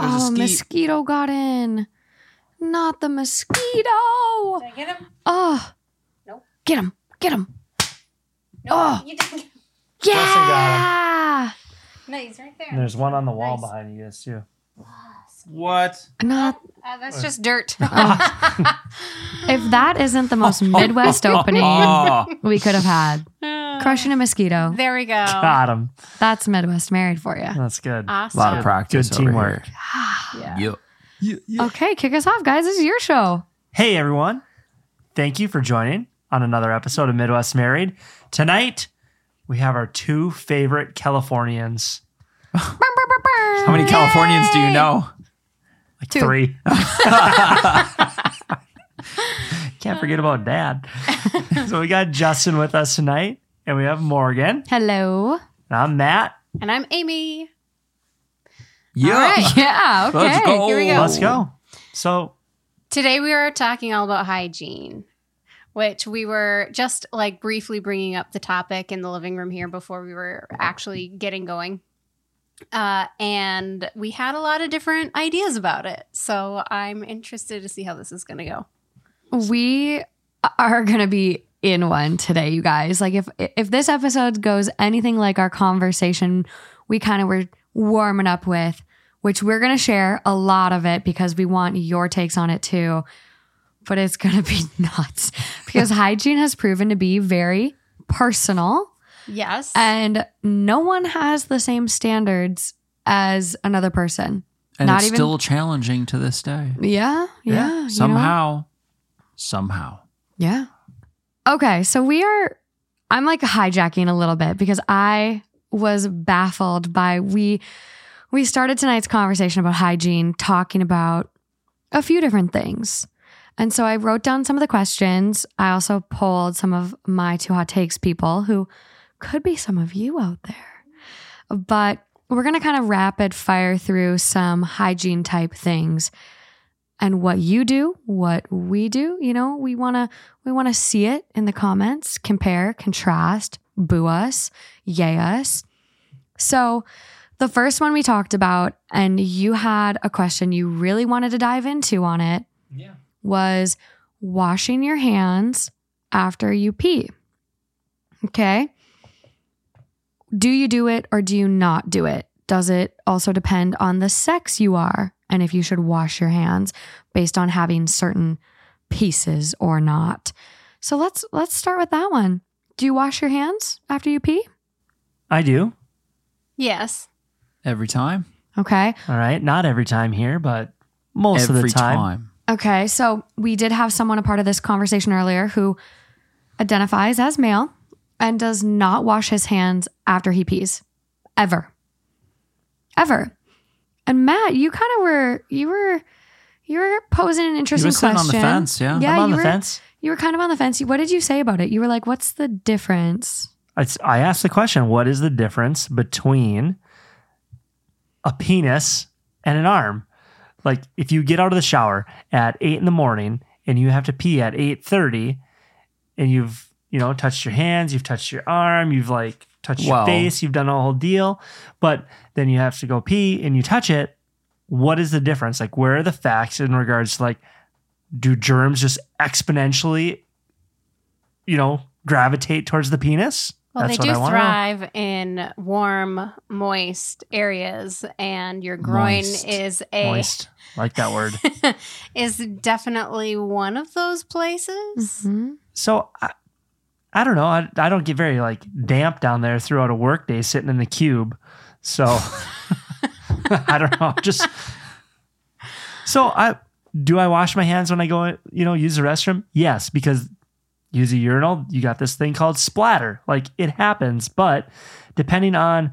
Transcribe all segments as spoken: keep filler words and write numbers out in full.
Oh, ski- mosquito got in. Not the mosquito. Did I get him? Oh. Nope. Get him. Get him. No, Oh. you didn't. Yeah. No, he's right there. And there's one on the wall Nice. behind you guys too. What? Not. Uh, that's just dirt. If that isn't the most Midwest opening Oh, we could have had. Crushing a mosquito. There we go. Got him. That's Midwest married for you. That's good. Awesome. a lot of practice. Good teamwork. Yeah. Yep. Yeah, yeah. Okay, kick us off, guys. This is your show. Hey everyone. Thank you for joining on another episode of Midwest Married. Tonight, we have our two favorite Californians. How many Californians do you know? Like Two. three. Can't forget about Dad. So we got Justin with us tonight, and we have Morgan. Hello. And I'm Matt. And I'm Amy. Yeah. All right. Yeah, okay. Let's go. Here we go. Let's go. So Today we are talking all about hygiene, which we were just like briefly bringing up the topic in the living room here before we were actually getting going. Uh, and we had a lot of different ideas about it. So I'm interested to see how this is going to go. We are going to be in one today, you guys. Like if if this episode goes anything like our conversation we kind of were warming up with, which we're going to share a lot of it because we want your takes on it too. But it's going to be nuts because hygiene has proven to be very personal. Yes. And no one has the same standards as another person. And Not it's even- still challenging to this day. Yeah, yeah. you know? Somehow. Somehow. Yeah. Okay, so we are, I'm like hijacking a little bit because I was baffled by, we, we started tonight's conversation about hygiene, talking about a few different things. And so I wrote down some of the questions. I also polled some of my two hot takes people who could be some of you out there. But we're going to kind of rapid fire through some hygiene type things and what you do, what we do. You know, we want to we want to see it in the comments, compare, contrast, boo us, yay us. So the first one we talked about, and you had a question you really wanted to dive into on it, yeah. was washing your hands after you pee. Okay. Do you do it or do you not do it? Does it also depend on the sex you are and if you should wash your hands based on having certain pieces or not? So let's let's start with that one. Do you wash your hands after you pee? I do. yes. Every time. Okay. All right. Not every time here, but most Every of the time. time. Okay. So we did have someone a part of this conversation earlier who identifies as male and does not wash his hands after he pees. Ever. Ever. And Matt, you kind of were, you were, you were posing an interesting You were sitting question. on the fence, yeah. Yeah, I'm on you the were, fence. You were kind of on the fence. What did you say about it? You were like, what's the difference? It's, I asked the question, what is the difference between a penis and an arm? Like if you get out of the shower at eight in the morning and you have to pee at eight thirty and you've, you know, touched your hands, you've touched your arm, you've like touched Well- your face, you've done a whole deal, but then you have to go pee and you touch it. What is the difference? Like where are the facts in regards to like, do germs just exponentially, you know, gravitate towards the penis? Well, That's they what do I wanna know. thrive in warm, moist areas, and your groin Moist. is a Moist. Like that word. is definitely one of those places. Hmm? So I, I don't know. I, I don't get very like damp down there throughout a work day sitting in the cube. So I don't know. Just so I do I wash my hands when I go, you know, use the restroom? Yes, because use a urinal, you got this thing called splatter. Like it happens, but depending on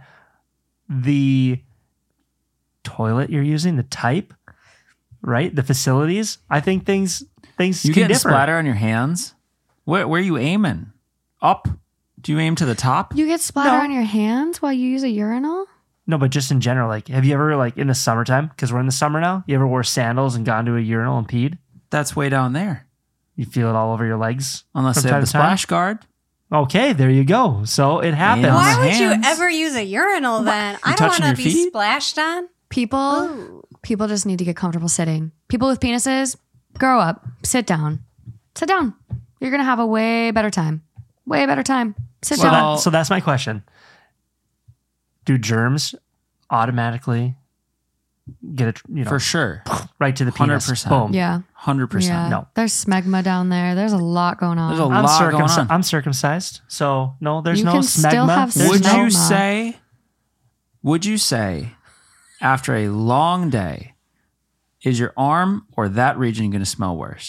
the toilet you're using, the type, right? The facilities, I think things things You can get differ. splatter on your hands? Where, where are you aiming? Up? Do you aim to the top? You get splatter No. on your hands while you use a urinal? No, but just in general, like, have you ever, like, in the summertime, because we're in the summer now, you ever wore sandals and gone to a urinal and peed? That's way down there. You feel it all over your legs? Unless from they time have the to time? splash guard. Okay, there you go. So it happens. Yeah. Why On would the you hands. ever use a urinal then? I don't touching want to your be feet? splashed on. People Ooh. People just need to get comfortable sitting. People with penises, grow up, sit down. Sit down. You're going to have a way better time. Way better time. Sit So, down. Well- that, so that's my question. Do germs automatically get it, you know, For sure. right to the one hundred penis? percent. Boom. yeah. one hundred percent. Yeah. No. There's smegma down there. There's a lot going on. There's a I'm, lot circumci- going on. I'm circumcised, so no, there's You no can smegma. still have There's Would no- you smegma. say, would you say, after a long day, is your arm or that region going to smell worse?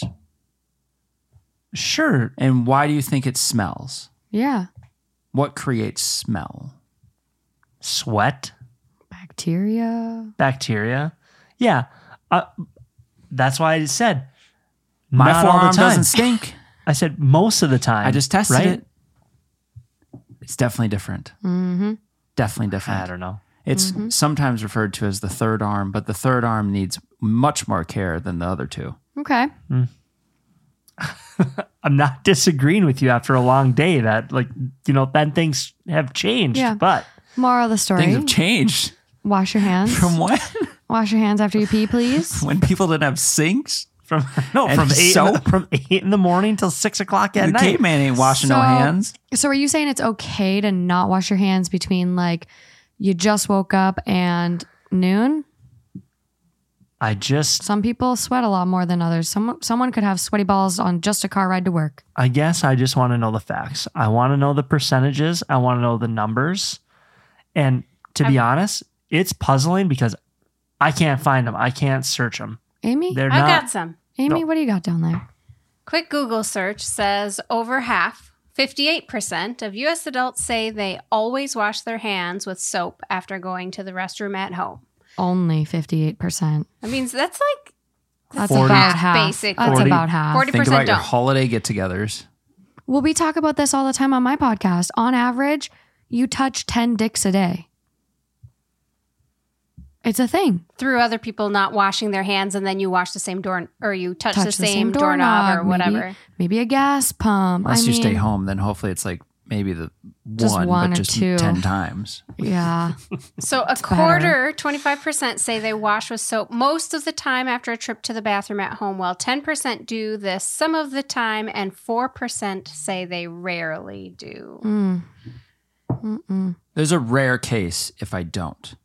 Sure. And why do you think it smells? yeah. What creates smell? Sweat, Bacteria. bacteria. Yeah. Uh, that's why I said My not all forearm the time. doesn't stink. I said most of the time. I just tested right? it. It's definitely different. Mm-hmm. Definitely different. I don't know. It's Mm-hmm. sometimes referred to as the third arm, but the third arm needs much more care than the other two. Okay. I'm not disagreeing with you after a long day that, like, you know, then things have changed. Yeah. But Moral of the story. Things have changed Wash your hands. from when? Wash your hands after you pee, please. when people didn't have sinks? from no, And from eight, in the, soap? from eight in the morning till six o'clock at The night. caveman ain't washing no So- hands. So are you saying it's okay to not wash your hands between like you just woke up and noon? I just, Some people sweat a lot more than others. Some someone could have sweaty balls on just a car ride to work. I guess I just want to know the facts. I want to know the percentages. I want to know the numbers. And to be honest, it's puzzling because I can't find them. I can't search them. Amy? They're I not. got some. Amy, No. what do you got down there? Quick Google search says over half, fifty-eight percent of U S adults say they always wash their hands with soap after going to the restroom at home. Only fifty-eight percent. I mean, so that's like That's forty. about half. Basically. That's Forty. about half. forty Think percent about your don't. holiday get-togethers. Well, we talk about this all the time on my podcast. On average, you touch ten dicks a day. It's a thing. Through other people not washing their hands, and then you wash the same door or you touch, Touch the, same doorknob or whatever. Maybe, maybe a gas pump. Unless I you stay mean, home, then hopefully it's like maybe the Just one, one but or just two. ten times. Yeah. So a better. quarter, twenty-five percent say they wash with soap most of the time after a trip to the bathroom at home, while ten percent do this some of the time, and four percent say they rarely do. Mm. Mm-mm. There's a rare case if I don't.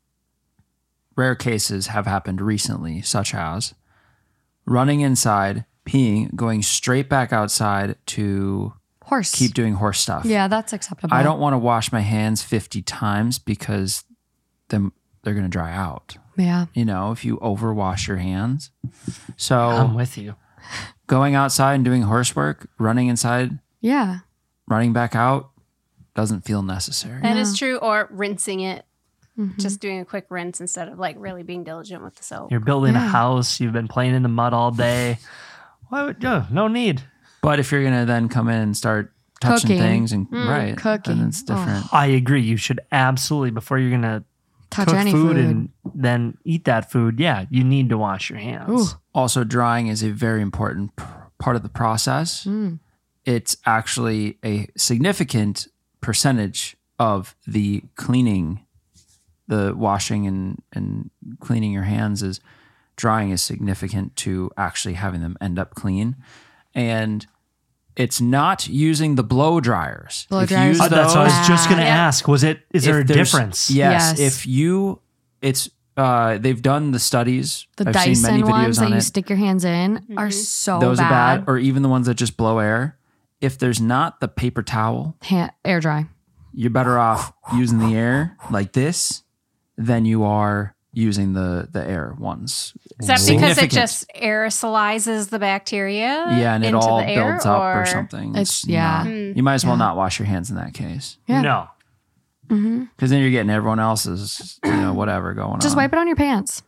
Rare cases have happened recently, such as running inside, peeing, going straight back outside to Horse. keep doing horse stuff. Yeah, that's acceptable. I don't want to wash my hands fifty times because then they're going to dry out. Yeah. You know, if you overwash your hands. So I'm with you. going outside and doing horse work, running inside, Yeah. running back out doesn't feel necessary. That is No. true. Or rinsing it, Mhm. just doing a quick rinse instead of like really being diligent with the soap. You're building Yeah. a house. You've been playing in the mud all day. Why would, oh, no need. But if you're going to then come in and start touching Cooking. things and Mm, right, cooking. then it's different. I agree. You should absolutely, before you're going to Touch cook any food, food. and then eat that food, yeah, you need to wash your hands. Ooh. Also, drying is a very important p- part of the process. Mm. It's actually a significant percentage of the cleaning, the washing and, and cleaning your hands is drying is significant to actually having them end up clean. And it's not using the blow dryers. Blow If you dryers use Uh, that's what I was those- just going to Yeah. ask. Was it? Is there a if there's- difference? Yes, Yes. If you, it's uh, they've done the studies. The I've seen many Dyson videos ones on that you it. stick your hands in are Mhm. so Those bad. are bad, or even the ones that just blow air. If there's not the paper towel, Hand, air dry. you're better off using the air like this than you are using the the air ones. Is that because it Significant. just aerosolizes the bacteria? Yeah, and it into all the air, builds up or, or- something. It's- yeah. not- Hmm. you might as well Yeah. not wash your hands in that case, Yeah. No. hmm because then you're getting everyone else's, you know, whatever going Just on. wipe it on your pants.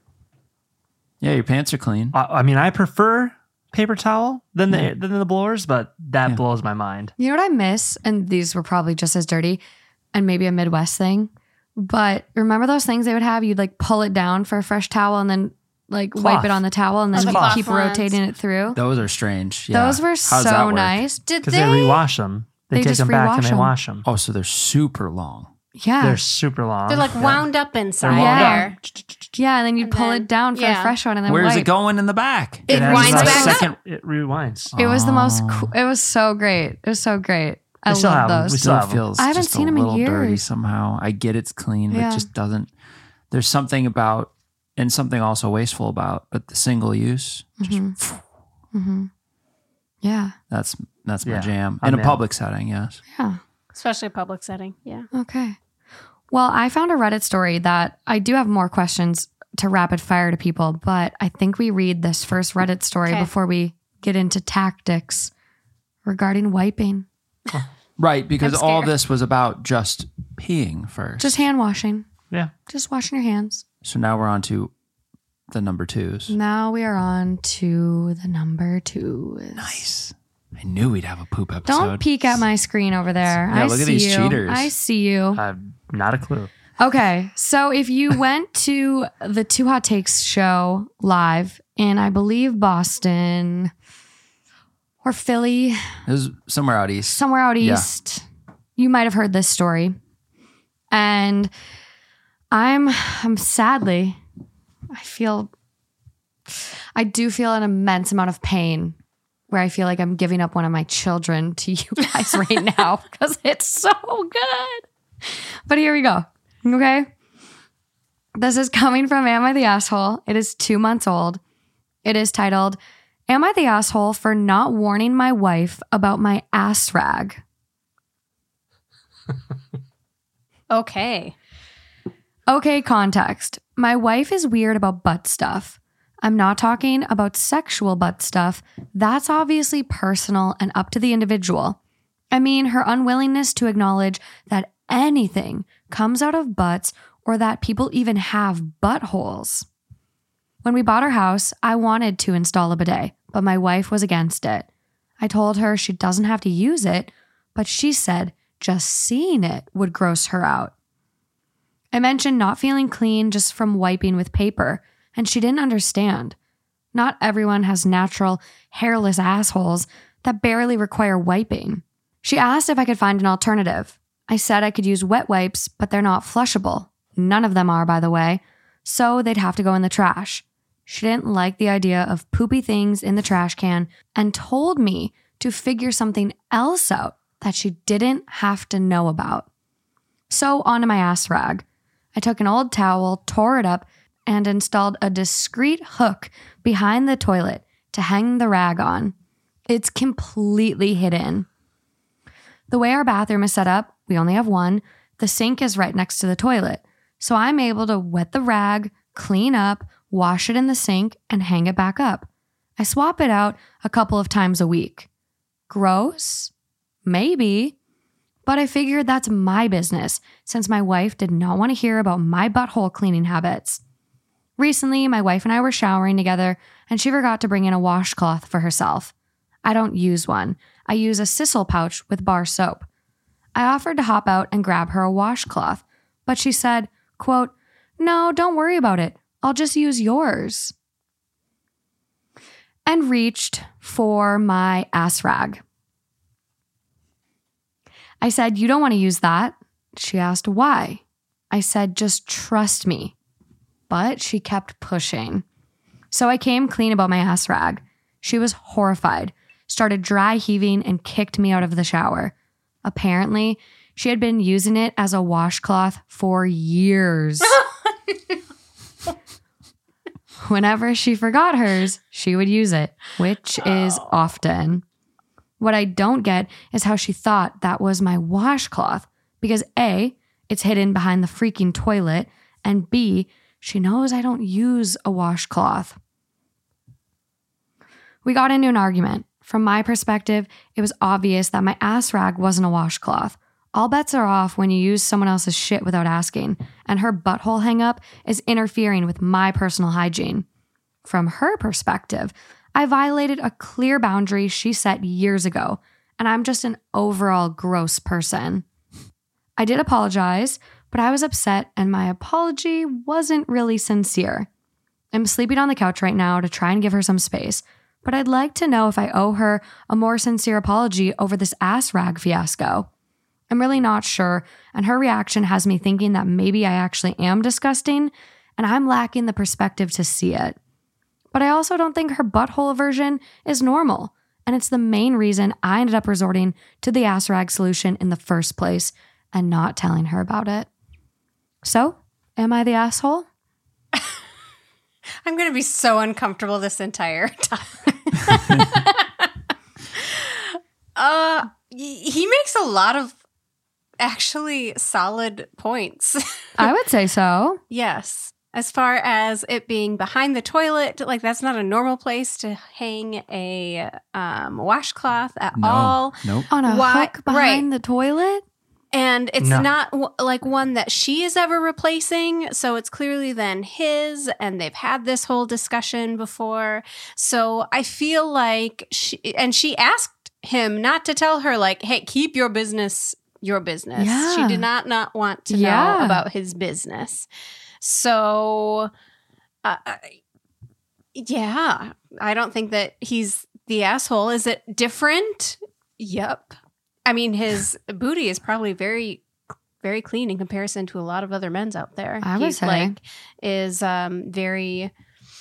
Yeah, your pants are clean. I, I mean, I prefer paper towel than the Yeah. than the blowers, but that Yeah. blows my mind. You know what I miss? And these were probably just as dirty and maybe a Midwest thing. But remember those things they would have? You'd like pull it down for a fresh towel and then like Cloth. wipe it on the towel and Oh, then the you cloth keep ones. rotating it through. Those are strange. Yeah. Those were How does that so work? nice. Did Because they? they rewash them. They, They take just them back and rewash they them. wash them. Oh, so they're super long. Yeah. They're super long. They're like Yeah. wound up inside wound there. Yeah, and then you'd And pull then- it down for yeah. a fresh one and then Where's wipe. it going in the back? It has winds a back up. second, It rewinds. It was the most. Oh. Cool, it was so great. It was so great. I We still love have 'em. those. We Still still have 'em. feels I haven't just seen a 'em in little dirty years. somehow. I get it's clean, but Yeah. it just doesn't. There's something about, and something also wasteful about, but the single use, just, hmm Yeah. that's that's my Yeah, jam I'm in a in. public setting. Yes. Yeah. Especially a public setting. Yeah. Okay. Well, I found a Reddit story that I do have more questions to rapid fire to people, but I think we read this first Reddit story Okay. before we get into tactics regarding wiping. Right, because I'm all scared. this was about just peeing first. Just hand washing. Yeah. Just washing your hands. So now we're on to the number twos. Now we are on to the number two. Nice. I knew we'd have a poop episode. Don't peek at my screen over there. Yeah, I look at see these you. cheaters. I see you. I have not a clue. Okay, so if you went to the Two Hot Takes show live in, I believe, Boston or Philly, It was somewhere out east. somewhere out Yeah. east, you might have heard this story. And I'm, I'm sadly, I feel, I do feel an immense amount of pain where I feel like I'm giving up one of my children to you guys right now because it's so good. But here we go. Okay. This is coming from Am I the Asshole? It is two months old. It is titled, Am I the Asshole for Not Warning My Wife About My Ass Rag? Okay. Okay, context. My wife is weird about butt stuff. I'm not talking about sexual butt stuff. That's obviously personal and up to the individual. I mean, her unwillingness to acknowledge that anything comes out of butts or that people even have buttholes. When we bought our house, I wanted to install a bidet, but my wife was against it. I told her she doesn't have to use it, but she said just seeing it would gross her out. I mentioned not feeling clean just from wiping with paper, and she didn't understand. Not everyone has natural, hairless assholes that barely require wiping. She asked if I could find an alternative. I said I could use wet wipes, but they're not flushable. None of them are, by the way, so they'd have to go in the trash. She didn't like the idea of poopy things in the trash can and told me to figure something else out that she didn't have to know about. So onto my ass rag. I took an old towel, tore it up, and installed a discreet hook behind the toilet to hang the rag on. It's completely hidden. The way our bathroom is set up, we only have one. The sink is right next to the toilet. So I'm able to wet the rag, clean up, wash it in the sink, and hang it back up. I swap it out a couple of times a week. Gross? Maybe. But I figured that's my business since my wife did not want to hear about my butthole cleaning habits. Recently, my wife and I were showering together and she forgot to bring in a washcloth for herself. I don't use one. I use a sisal pouch with bar soap. I offered to hop out and grab her a washcloth, but she said, quote, "No, don't worry about it. I'll just use yours." And reached for my ass rag. I said, "You don't want to use that." She asked why. I said, "Just trust me." But she kept pushing. So I came clean about my ass rag. She was horrified, started dry heaving, and kicked me out of the shower. Apparently, she had been using it as a washcloth for years. Whenever she forgot hers, she would use it, which is often. What I don't get is how she thought that was my washcloth because A, it's hidden behind the freaking toilet, and B, she knows I don't use a washcloth. We got into an argument. From my perspective, it was obvious that my ass rag wasn't a washcloth. All bets are off when you use someone else's shit without asking, and her butthole hang-up is interfering with my personal hygiene. From her perspective, I violated a clear boundary she set years ago, and I'm just an overall gross person. I did apologize, but I was upset, and my apology wasn't really sincere. I'm sleeping on the couch right now to try and give her some space, but I'd like to know if I owe her a more sincere apology over this ass rag fiasco. I'm really not sure, and her reaction has me thinking that maybe I actually am disgusting, and I'm lacking the perspective to see it. But I also don't think her butthole aversion is normal, and it's the main reason I ended up resorting to the ass rag solution in the first place and not telling her about it. So, am I the asshole? I'm going to be so uncomfortable this entire time. uh, he makes a lot of actually solid points. I would say so. Yes. As far as it being behind the toilet, like that's not a normal place to hang a um, washcloth at No. all. Nope. On a Why- hook behind right. the toilet? And it's No. not w- like one that she is ever replacing. So it's clearly then his, and they've had this whole discussion before. So I feel like she, and she asked him not to tell her, like, hey, keep your business your business. Yeah. She did not not want to Yeah. know about his business. So, uh, yeah, I don't think that he's the asshole. Is it different? Yep. I mean, his booty is probably very, very clean in comparison to a lot of other men's out there. I would He's say. like is um, very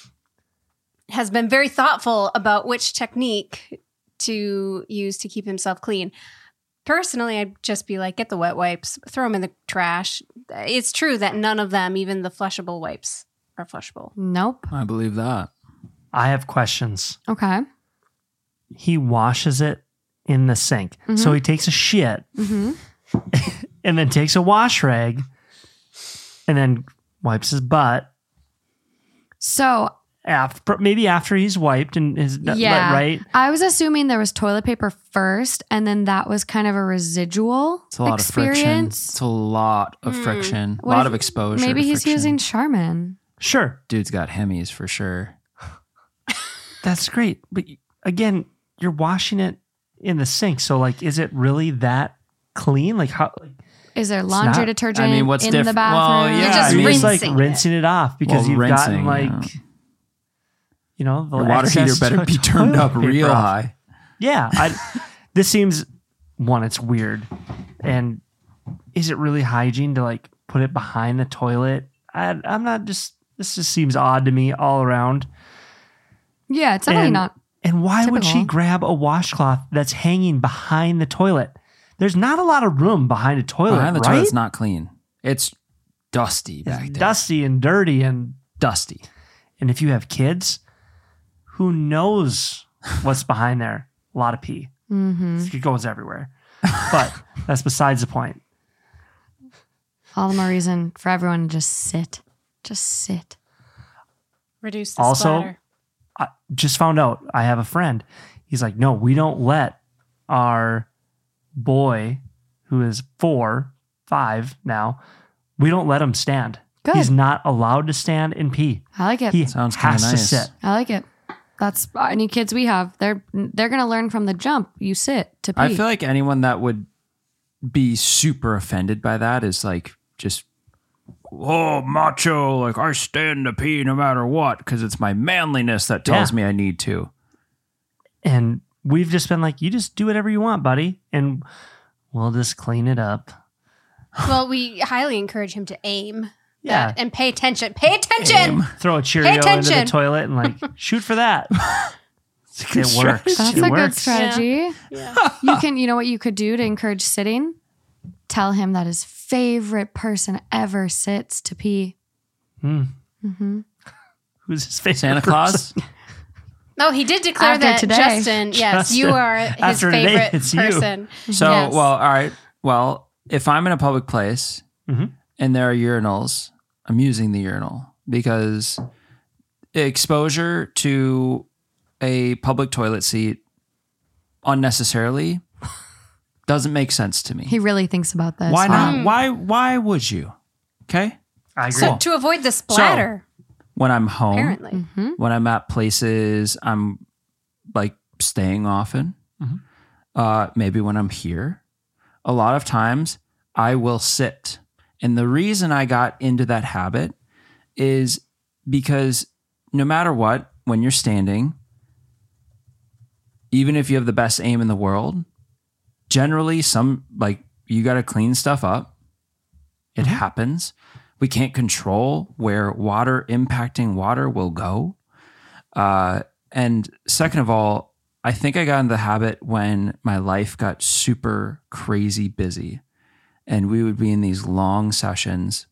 has been very thoughtful about which technique to use to keep himself clean. Personally, I'd just be like, get the wet wipes, throw them in the trash. It's true that none of them, even the flushable wipes, are flushable. Nope. I believe that. I have questions. Okay. He washes it in the sink. So he takes a shit Mm-hmm. and then takes a wash rag and then wipes his butt. So, After, maybe after he's wiped and is yeah. right. I was assuming there was toilet paper first, and then that was kind of a residual It's a lot experience. of friction. It's a lot of Hmm. friction. A What lot if- of exposure. Maybe to he's friction. using Charmin. Sure. Dude's got Hemis for sure. That's great. But again, you're washing it in the sink. So like, is it really that clean? Like how? Like, Is there laundry not- detergent I mean, what's in diff- the well, bathroom? yeah, You're just I mean, you're just rinsing like rinsing it off because Well, you've rinsing, gotten like, yeah. you know, the, The water excess heater better to- be turned toilet up paper real off. high. Yeah. I, this seems, one, it's weird. And is it really hygiene to like put it behind the toilet? I, I'm not just, this just seems odd to me all around. Yeah, it's definitely And- not. And why would she Typical. grab a washcloth that's hanging behind the toilet? There's not a lot of room behind a toilet, Behind the right? toilet's not clean. It's dusty back It's there. dusty and dirty. And, Dusty. and if you have kids, who knows what's behind there? A lot of pee. Mm-hmm. It goes everywhere. But that's besides the point. All the more reason for everyone to just sit. Just sit. Reduce the Also, splatter. I just found out I have a friend. He's like, no, we don't let our boy, who is four, five now, we don't let him stand. Good. He's not allowed to stand and pee. I like it. He Sounds kinda has to nice. sit. I like it. That's any kids we have. They're they're gonna learn from the jump. You sit to pee. I feel like anyone that would be super offended by that is like just, oh, macho, like I stand to pee no matter what because it's my manliness that tells Yeah. me I need to. And we've just been like, you just do whatever you want, buddy. And we'll just clean it up. Well, we highly encourage him to aim. Yeah. that and pay attention. Pay attention. Throw a Cheerio into the attention. toilet and like, shoot for that. It's a good It works. That's It a good works. strategy. Yeah. You can, you know what you could do to encourage sitting? Tell him that his favorite person ever sits to pee. Hmm. Mm-hmm. Who's his favorite Santa person? Claus? No, he did declare After that today. Justin, yes, you Justin. are his After today, favorite it's you. person. So, Yes. well, all right. Well, if I'm in a public place Mhm. and there are urinals, I'm using the urinal because exposure to a public toilet seat unnecessarily doesn't make sense to me. He really thinks about this. Why Wow. not? Why why would you? Okay? I agree. So to avoid the splatter, When I'm home, apparently. Mm-hmm. when I'm at places I'm like staying often, Mhm. uh, maybe when I'm here, a lot of times I will sit. And the reason I got into that habit is because no matter what, when you're standing, even if you have the best aim in the world, generally some like you got to clean stuff up. It Mm-hmm. happens. We can't control where water impacting water will go. Uh, and second of all, I think I got in the habit when my life got super crazy busy and we would be in these long sessions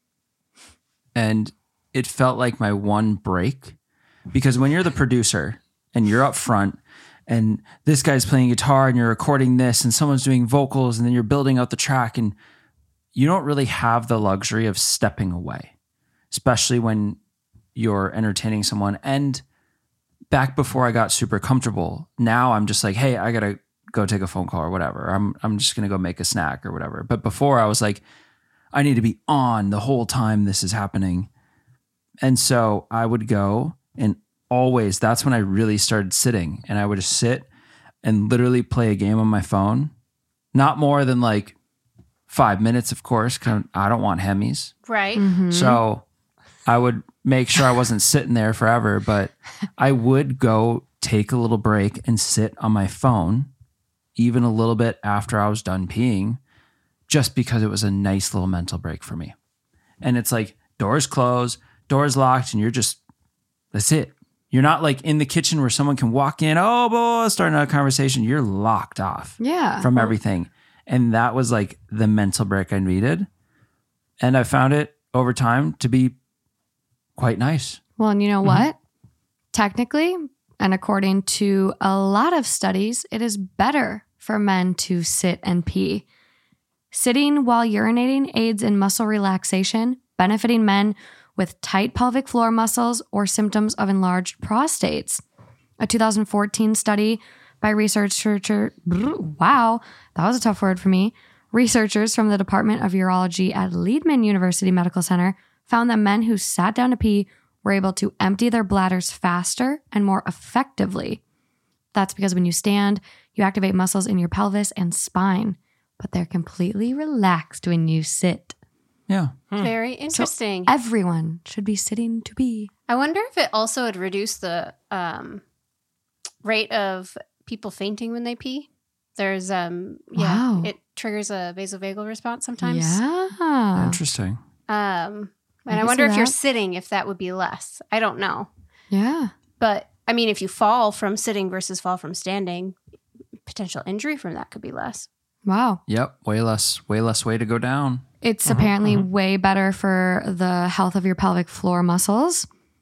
and it felt like my one break, because when you're the producer and you're up front and this guy's playing guitar and you're recording this and someone's doing vocals and then you're building out the track, and you don't really have the luxury of stepping away, especially when you're entertaining someone. And back before I got super comfortable, now I'm just like, hey, I gotta go take a phone call or whatever. I'm I'm just gonna go make a snack or whatever. But before I was like, I need to be on the whole time this is happening. And so I would go, and always, that's when I really started sitting, and I would just sit and literally play a game on my phone. Not more than like five minutes, of course, because I don't want Hemis. Right. Mhm. So I would make sure I wasn't sitting there forever, but I would go take a little break and sit on my phone, even a little bit after I was done peeing, just because it was a nice little mental break for me. And it's like doors closed, doors locked, and you're just, that's it. You're not like in the kitchen where someone can walk in, oh, boy, starting a conversation. You're locked off Yeah. from everything. And that was like the mental break I needed. And I found it over time to be quite nice. Well, and you know what? Technically, and according to a lot of studies, it is better for men to sit and pee. Sitting while urinating aids in muscle relaxation, benefiting men with tight pelvic floor muscles or symptoms of enlarged prostates. A two thousand fourteen study by researcher, wow, that was a tough word for me. Researchers from the Department of Urology at Leidman University Medical Center found that men who sat down to pee were able to empty their bladders faster and more effectively. That's because when you stand, you activate muscles in your pelvis and spine, but they're completely relaxed when you sit. Yeah. Very interesting. Everyone should be sitting to pee. I wonder if it also would reduce the um, rate of people fainting when they pee. There's um yeah, Wow. it triggers a vasovagal response sometimes. Yeah. Interesting. Um, I and I, can wonder see if you're that. sitting, if that would be less. I don't know, Yeah. but I mean, if you fall from sitting versus fall from standing, potential injury from that could be less. Wow. Yep. Way less, way less way to go down. It's apparently way better for the health of your pelvic floor muscles.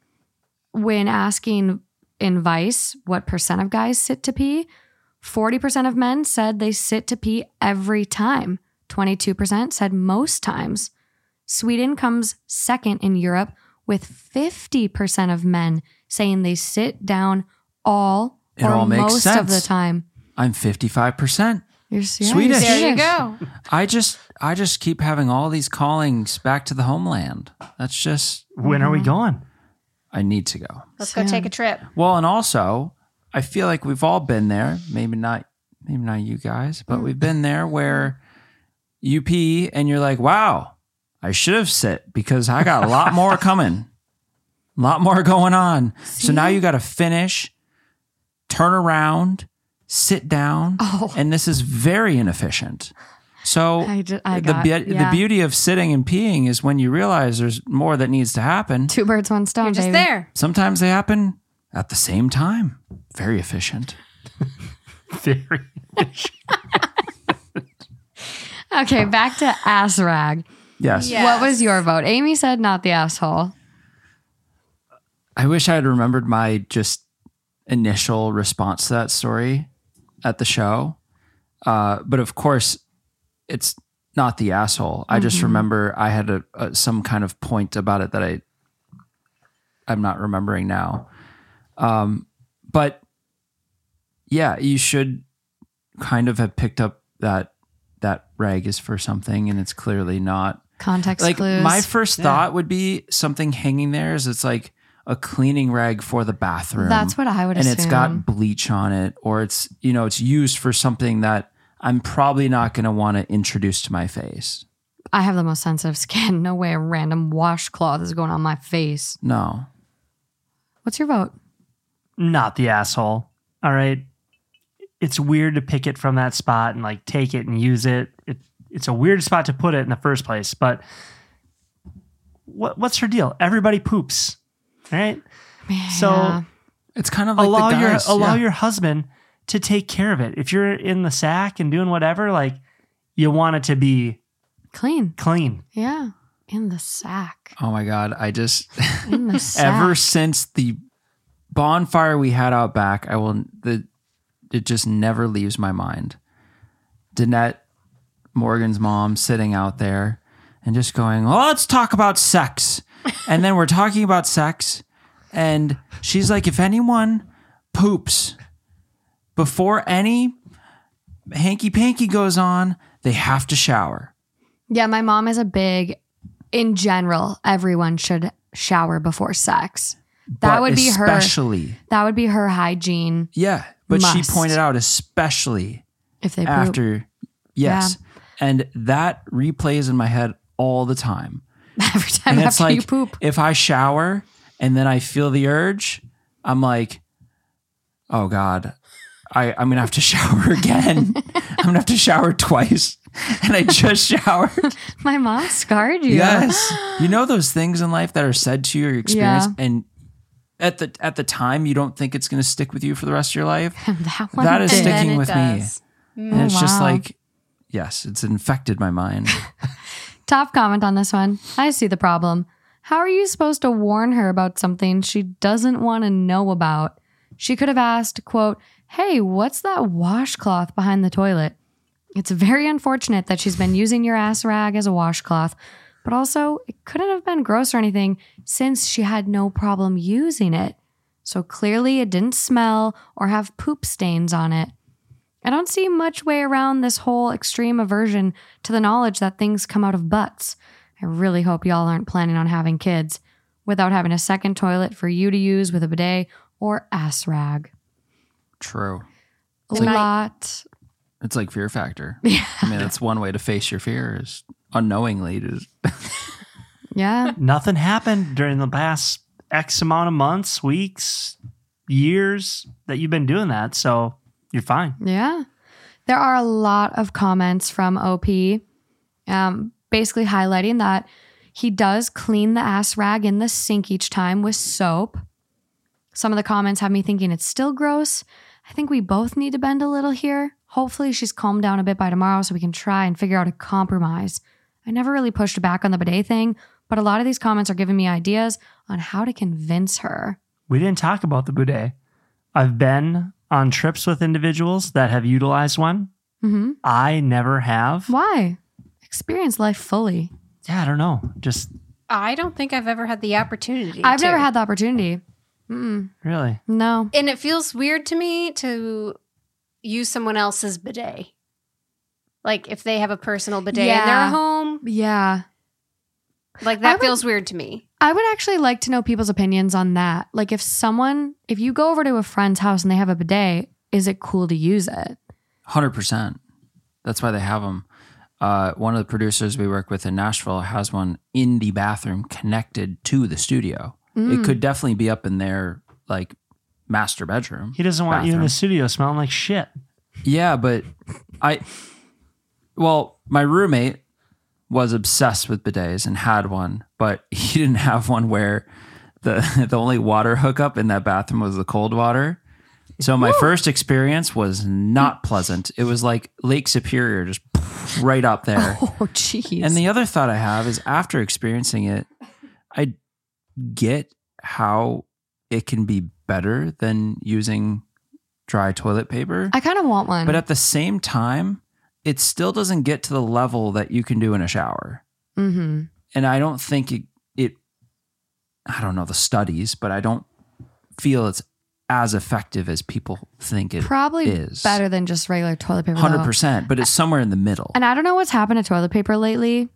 When asking in Vice what percent of guys sit to pee, forty percent of men said they sit to pee every time. twenty-two percent said most times. Sweden comes second in Europe with fifty percent of men saying they sit down all It or all makes most of sense. the time. I'm fifty-five percent. You're, yeah, Swedish. you're There you Swedish. go. I just, I just keep having all these callings back to the homeland. That's just, When are we going? I need to go. Let's go Soon. take a trip. Well, and also, I feel like we've all been there. Maybe not, maybe not you guys, but we've been there where you pee and you're like, wow, I should have sit because I got a lot more coming, a lot more going on. So now you got to finish, turn around, sit down, Oh. and this is very inefficient. So I ju- I the got- be- yeah. the beauty of sitting and peeing is when you realize there's more that needs to happen. Two birds, one stone, You're just baby. there. Sometimes they happen at the same time. Very efficient. Very. Okay, back to ass rag. Yes. Yeah. What was your vote? Amy said not the asshole. I wish I had remembered my just initial response to that story at the show. Uh, but of course, it's not the asshole. I just remember I had a, a some kind of point about it that I I'm not remembering now. Um, but yeah, you should kind of have picked up that that rag is for something, and it's clearly not. Context Like clues. my first thought would be something hanging there is it's like a cleaning rag for the bathroom. That's what I would and assume. it's got bleach on it, or it's, you know, it's used for something that I'm probably not going to want to introduce to my face. I have the most sensitive skin. No way a random washcloth is going on my face. No. What's your vote? Not the asshole. All right. It's weird to pick it from that spot and like take it and use it. It it's a weird spot to put it in the first place, but what what's her deal? Everybody poops, right? So Yeah. It's kind of like allow the your guys. allow yeah. your husband to take care of it. If you're in the sack and doing whatever, like you want it to be Clean. clean. Yeah. In the sack. Oh my God. I just, In the sack. ever since the bonfire we had out back, I will, the, it just never leaves my mind. Danette, Morgan's mom, sitting out there and just going, well, let's talk about sex. And then we're talking about sex. And she's like, if anyone poops before any hanky panky goes on, they have to shower. Yeah, my mom is a big, in general, everyone should shower before sex. That But would be her. especially, That would be her hygiene yeah. But she Must. pointed out, especially if they poop. after, yes. And that replays in my head all the time. Every time And it's after like, you poop. if I shower and then I feel the urge, I'm like, oh God, I, I'm going to have to shower again. I'm going to have to shower twice. And I just showered. My mom scarred you. Yes. You know those things in life that are said to you or you experience, Yeah. and at the at the time you don't think it's going to stick with you for the rest of your life. that one That is did. And then sticking it with does. me. And it's just wow. like, yes, it's infected my mind. Top comment on this one. I see the problem. How are you supposed to warn her about something she doesn't want to know about? She could have asked, quote, hey, what's that washcloth behind the toilet? It's very unfortunate that she's been using your ass rag as a washcloth, but also it couldn't have been gross or anything since she had no problem using it. So clearly it didn't smell or have poop stains on it. I don't see much way around this whole extreme aversion to the knowledge that things come out of butts. I really hope y'all aren't planning on having kids without having a second toilet for you to use with a bidet or ass rag. True. A It might- lot. It's like Fear Factor. I mean, that's one way to face your fear is unknowingly to Yeah. Nothing happened during the past X amount of months, weeks, years that you've been doing that. So you're fine. Yeah. There are a lot of comments from O P um, basically highlighting that he does clean the ass rag in the sink each time with soap. Some of the comments have me thinking it's still gross. I think we both need to bend a little here. Hopefully she's calmed down a bit by tomorrow so we can try and figure out a compromise. I never really pushed back on the bidet thing, but a lot of these comments are giving me ideas on how to convince her. We didn't talk about the bidet. I've been on trips with individuals that have utilized one. Mm-hmm. I never have. Why? Experience life fully. Yeah, I don't know. Just I don't think I've ever had the opportunity. I've to. never had the opportunity. Mm-mm. really. No. And it feels weird to me to use someone else's bidet. Like if they have a personal bidet in Yeah. their home, Yeah. like I that would- feels weird to me. I would actually like to know people's opinions on that. Like if someone, if you go over to a friend's house and they have a bidet, is it cool to use it? one hundred percent. That's why they have them. Uh, one of the producers we work with in Nashville has one in the bathroom connected to the studio. Mm. It could definitely be up in their like master bedroom. He doesn't want you in bathroom. the studio smelling like shit. Yeah, but I, well, my roommate was obsessed with bidets and had one, but he didn't have one where the the only water hookup in that bathroom was the cold water. So my first experience was not pleasant. It was like Lake Superior, just right up there. Oh, jeez. And the other thought I have is after experiencing it, I get how it can be better than using dry toilet paper. I kind of want one. But at the same time, it still doesn't get to the level that you can do in a shower. mm-hmm. And I don't think it, it, I don't know the studies, but I don't feel it's as effective as people think it Probably is. better than just regular toilet paper. one hundred though. percent, but it's somewhere in the middle. And I don't know what's happened to toilet paper lately.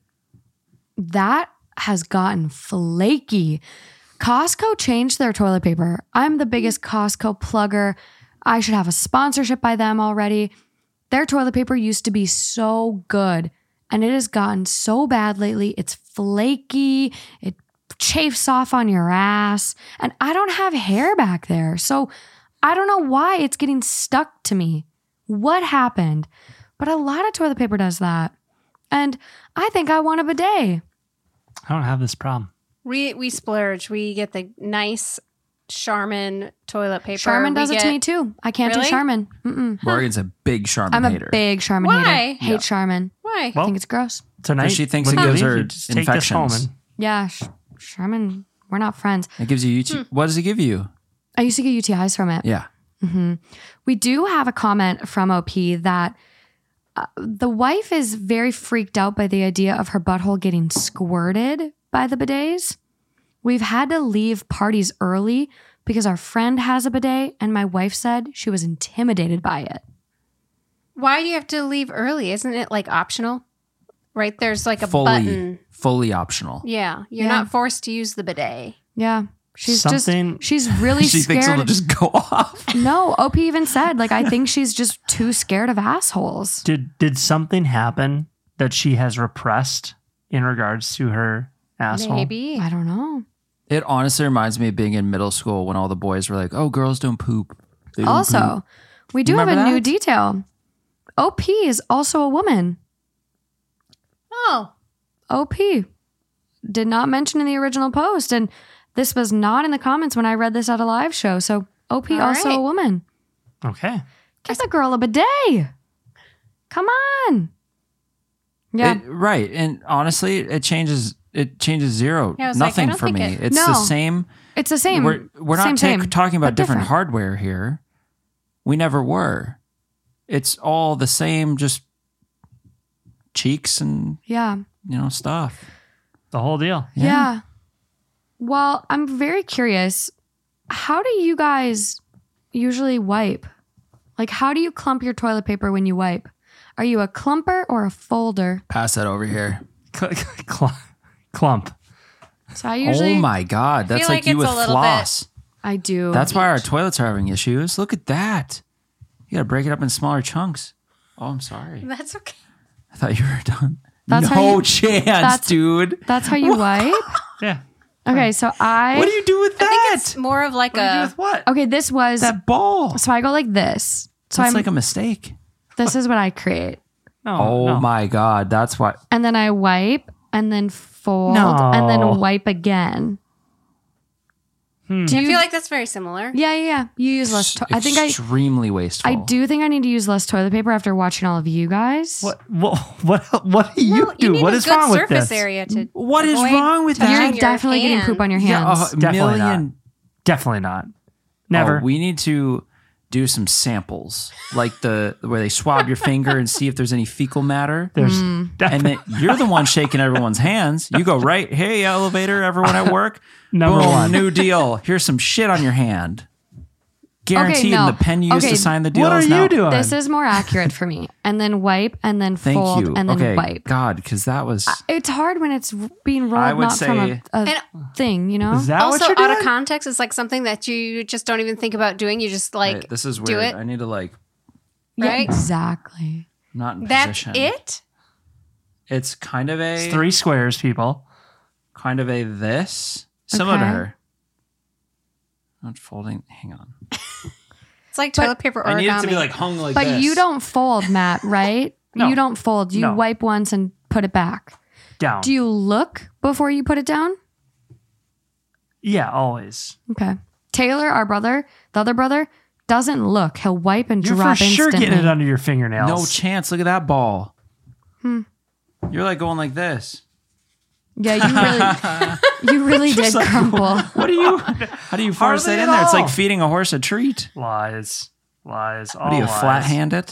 That has gotten flaky. Costco changed their toilet paper. I'm the biggest Costco plugger. I should have a sponsorship by them already. Their toilet paper used to be so good, and it has gotten so bad lately. It's flaky. It chafes off on your ass, and I don't have hair back there. So I don't know why it's getting stuck to me. What happened? But a lot of toilet paper does that. And I think I want a bidet. I don't have this problem. We we splurge. We get the nice Charmin toilet paper. Charmin We does it get- to me too. I can't Really? do Charmin. Mm-mm. Morgan's a big Charmin I'm a hater. big Charmin Why? hater. Hate Yeah. Charmin. Why? I think it's gross. Tonight, she thinks when it you gives leave, her you just take this home infections. and- Yeah, Sh- Charmin, we're not friends. It gives you U T. Hmm. What does it give you? I used to get U T Is from it. Yeah. hmm We do have a comment from O P that uh, the wife is very freaked out by the idea of her butthole getting squirted by the bidets. We've had to leave parties early because our friend has a bidet, and my wife said she was intimidated by it. Why do you have to leave early? Isn't it like optional? Right? There's like a fully, button. fully optional. Yeah. You're Yeah. not forced to use the bidet. Yeah. She's Something- just, she's really She thinks it'll scared. just go off. No, O P even said, like, I think she's just too scared of assholes. Did did something happen that she has repressed in regards to her asshole? Maybe. I don't know. It honestly reminds me of being in middle school when all the boys were like, "Oh, girls don't poop." They don't Also, poop." we do You have a remember new that? detail. O P is also a woman. Oh. O P did not mention in the original post, and this was not in the comments when I read this at a live show. So O P All also right. a woman. Okay. Give the girl a bidet. Come on. Yeah. It- right. And honestly, it changes. It changes zero. Yeah, I was like, I Nothing don't for think me. it- It's No. the same. it's the same. We're we're not same, ta- same, talking about but different, different. hardware here. We never were. It's all the same, just cheeks and Yeah. you know stuff. The whole deal. Yeah. Well, I'm very curious. How do you guys usually wipe? Like, how do you clump your toilet paper when you wipe? Are you a clumper or a folder? Pass that over here. Cl- cl- clump. So I usually, Oh my god, that's feel like, like you it's with a little floss. I do. That's why our toilets are having issues. Look at that. You got to break it up in smaller chunks. Oh, I'm sorry. That's okay. I thought you were done. That's no how you- chance, that's- dude. That's how you wipe. Yeah. Okay, so I. What do you do with I think that? it's more of like What do you do a. with what? Okay, this was. that ball. So I go like this. So That's I'm like a mistake. This is what I create, No. Oh no. my god, that's what. and then I wipe, and then fold, No. and then wipe again. Hmm. Do I you? feel like that's very similar. yeah, yeah, yeah. You use less. To- I think I. extremely wasteful. I do think I need to use less toilet paper after watching all of you guys. What, what what what do you Well, do? need what a is good wong with surface this? area to. What is avoid wrong with touching that? You're your definitely getting hand. poop on your hands. Yeah, a Definitely million. Definitely not. Never. Oh, we need to do some samples, like the where they swab your finger and see if there's any fecal matter. There's And definitely then you're the one shaking everyone's hands. You go right, hey elevator, everyone at work. Number Boom, one. new deal. Here's some shit on your hand. Guaranteed. no. And the pen you used Okay, to sign the deal. what are is you now. doing? This is more accurate for me. And then wipe, and then Thank fold, you. and then okay, wipe. God, because that was. It's hard when it's being I rolled would not from say- a, a thing, you know? Is that Also, what you're out of doing? context, it's like something that you just don't even think about doing. You just like Wait, this is do weird. it. I need to like Yeah, right? exactly. not in That's position. it. It's kind of a It's three squares, people. kind of a this similar to Okay. her. Not folding. Hang on. It's like But- toilet paper origami. I need it to be like hung like But this. you don't fold, Matt, right? No. You don't fold. You No. wipe once and put it back. Down. Do you look before you put it down? yeah, always. Okay. Taylor, our brother, the other brother, doesn't look. He'll wipe and You're drop for sure instantly. getting it under your fingernails. No chance. Look at that ball. Hmm. You're like going like this. Yeah, you really, you really did crumple. What do you? How do you force Hardly that in at there? It's all. like feeding a horse a treat. Lies. Lies. What do you all flat lies. hand it?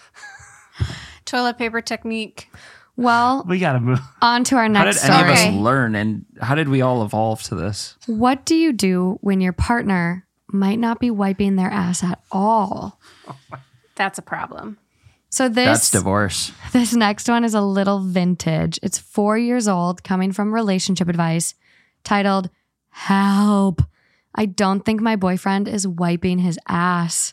toilet paper technique. Well, We gotta move. on to our How next did any story. of us Okay. learn, and how did we all evolve to this? What do you do when your partner might not be wiping their ass at all? That's a problem. So this That's divorce. This next one is a little vintage. It's four years old, coming from Relationship Advice, titled, Help. I don't think my boyfriend is wiping his ass.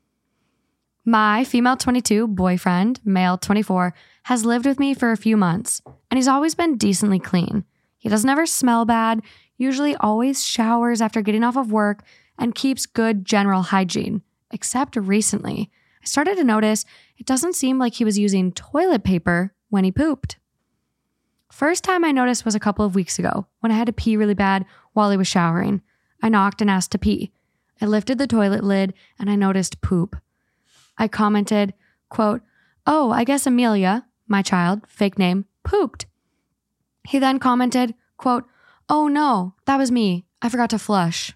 My female twenty-two boyfriend, male twenty-four, has lived with me for a few months, and he's always been decently clean. He doesn't ever smell bad, usually always showers after getting off of work, and keeps good general hygiene, except recently. I started to notice it doesn't seem like he was using toilet paper when he pooped. First time I noticed was a couple of weeks ago when I had to pee really bad while he was showering. I knocked and asked to pee. I lifted the toilet lid and I noticed poop. I commented, quote, "Oh, I guess Amelia, my child, fake name, pooped." He then commented, quote, "Oh no, that was me. I forgot to flush."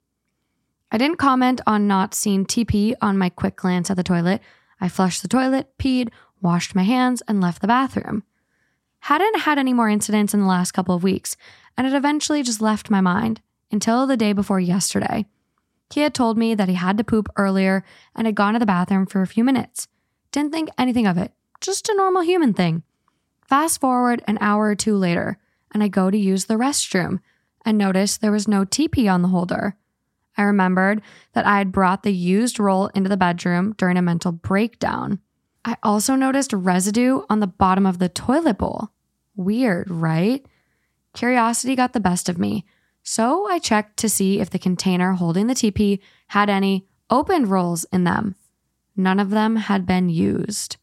I didn't comment on not seeing T P on my quick glance at the toilet. I flushed the toilet, peed, washed my hands, and left the bathroom. Hadn't had any more incidents in the last couple of weeks, and it eventually just left my mind until the day before yesterday. He had told me that he had to poop earlier and had gone to the bathroom for a few minutes. Didn't think anything of it, just a normal human thing. Fast forward an hour or two later, and I go to use the restroom and notice there was no T P on the holder. I remembered that I had brought the used roll into the bedroom during a mental breakdown. I also noticed residue on the bottom of the toilet bowl. Weird, right? Curiosity got the best of me, so I checked to see if the container holding the T P had any opened rolls in them. None of them had been used.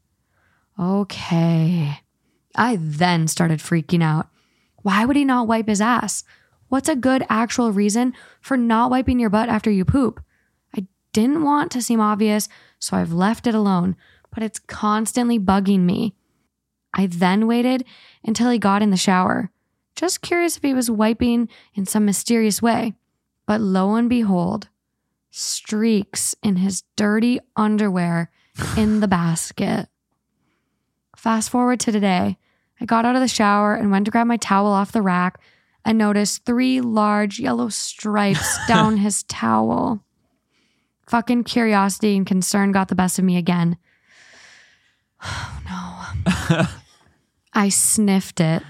Okay. I then started freaking out. Why would he not wipe his ass? What's a good actual reason for not wiping your butt after you poop? I didn't want to seem obvious, so I've left it alone, but it's constantly bugging me. I then waited until he got in the shower, just curious if he was wiping in some mysterious way. But lo and behold, streaks in his dirty underwear in the basket. Fast forward to today. I got out of the shower and went to grab my towel off the rack and noticed three large yellow stripes down his towel. Fucking curiosity and concern got the best of me again. Oh no. I sniffed it.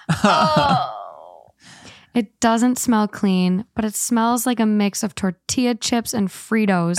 Oh. It doesn't smell clean, but it smells like a mix of tortilla chips and Fritos.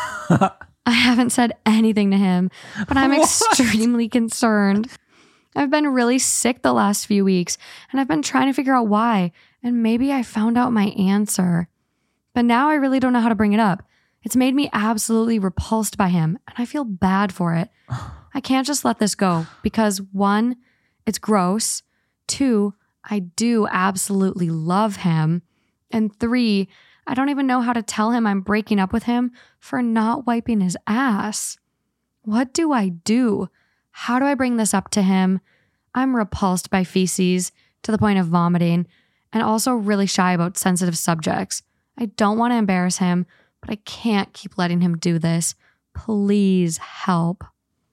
I haven't said anything to him, but I'm What? extremely concerned. I've been really sick the last few weeks, and I've been trying to figure out why, and maybe I found out my answer. But now I really don't know how to bring it up. It's made me absolutely repulsed by him, and I feel bad for it. I can't just let this go because, one, it's gross. Two, I do absolutely love him. And three, I don't even know how to tell him I'm breaking up with him for not wiping his ass. What do I do? How do I bring this up to him? I'm repulsed by feces to the point of vomiting and also really shy about sensitive subjects. I don't want to embarrass him, but I can't keep letting him do this. Please help.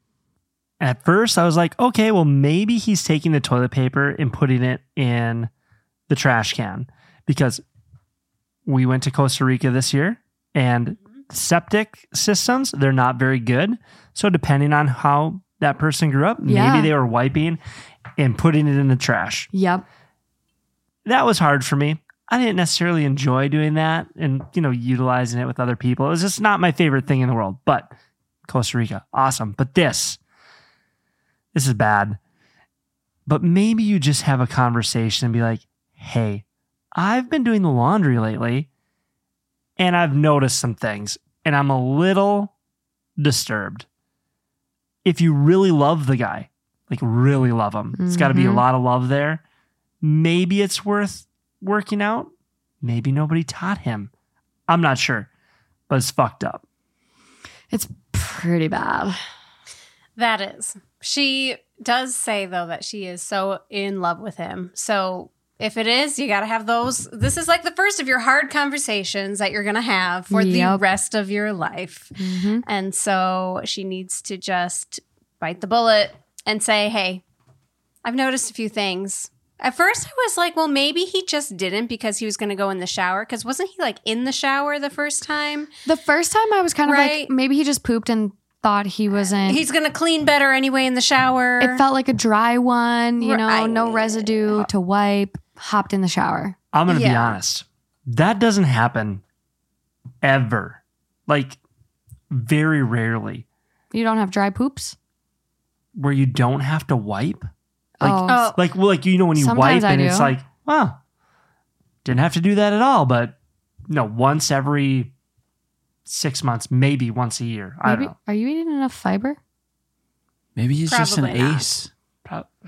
At first, I was like, okay, well, maybe he's taking the toilet paper and putting it in the trash can because we went to Costa Rica this year and septic systems, they're not very good. So depending on how that person grew up, Yeah. maybe they were wiping and putting it in the trash. Yep. That was hard for me. I didn't necessarily enjoy doing that and, you know, utilizing it with other people. It was just not my favorite thing in the world, but Costa Rica, awesome. But this, this is bad. But maybe you just have a conversation and be like, hey, I've been doing the laundry lately and I've noticed some things and I'm a little disturbed. If you really love the guy, like really love him, it's got to be a Mhm. lot of love there. Maybe it's worth working out. Maybe nobody taught him. I'm not sure, but it's fucked up. It's pretty bad. That is. She does say, though, that she is so in love with him. So if it is, you got to have those. This is like the first of your hard conversations that you're going to have for the Yep. rest of your life. Mhm. And so she needs to just bite the bullet and say, hey, I've noticed a few things. At first, I was like, well, maybe he just didn't because he was going to go in the shower. Because wasn't he like in the shower the first time? The first time I was kind of Right. like, maybe he just pooped and thought he wasn't. He's going to clean better anyway in the shower. It felt like a dry one, you know, Right. no residue to wipe, hopped in the shower. I'm going to be Yeah. honest. That doesn't happen ever. Like very rarely You don't have dry poops? where you don't have to wipe. Like, oh, Oh. like, well, like, you know, when you Sometimes wipe I and it's do. like, well, didn't have to do that at all. But no, once every six months, maybe once a year. I maybe. don't know. Are you eating enough fiber? Maybe he's just an Probably not. ace. Pro-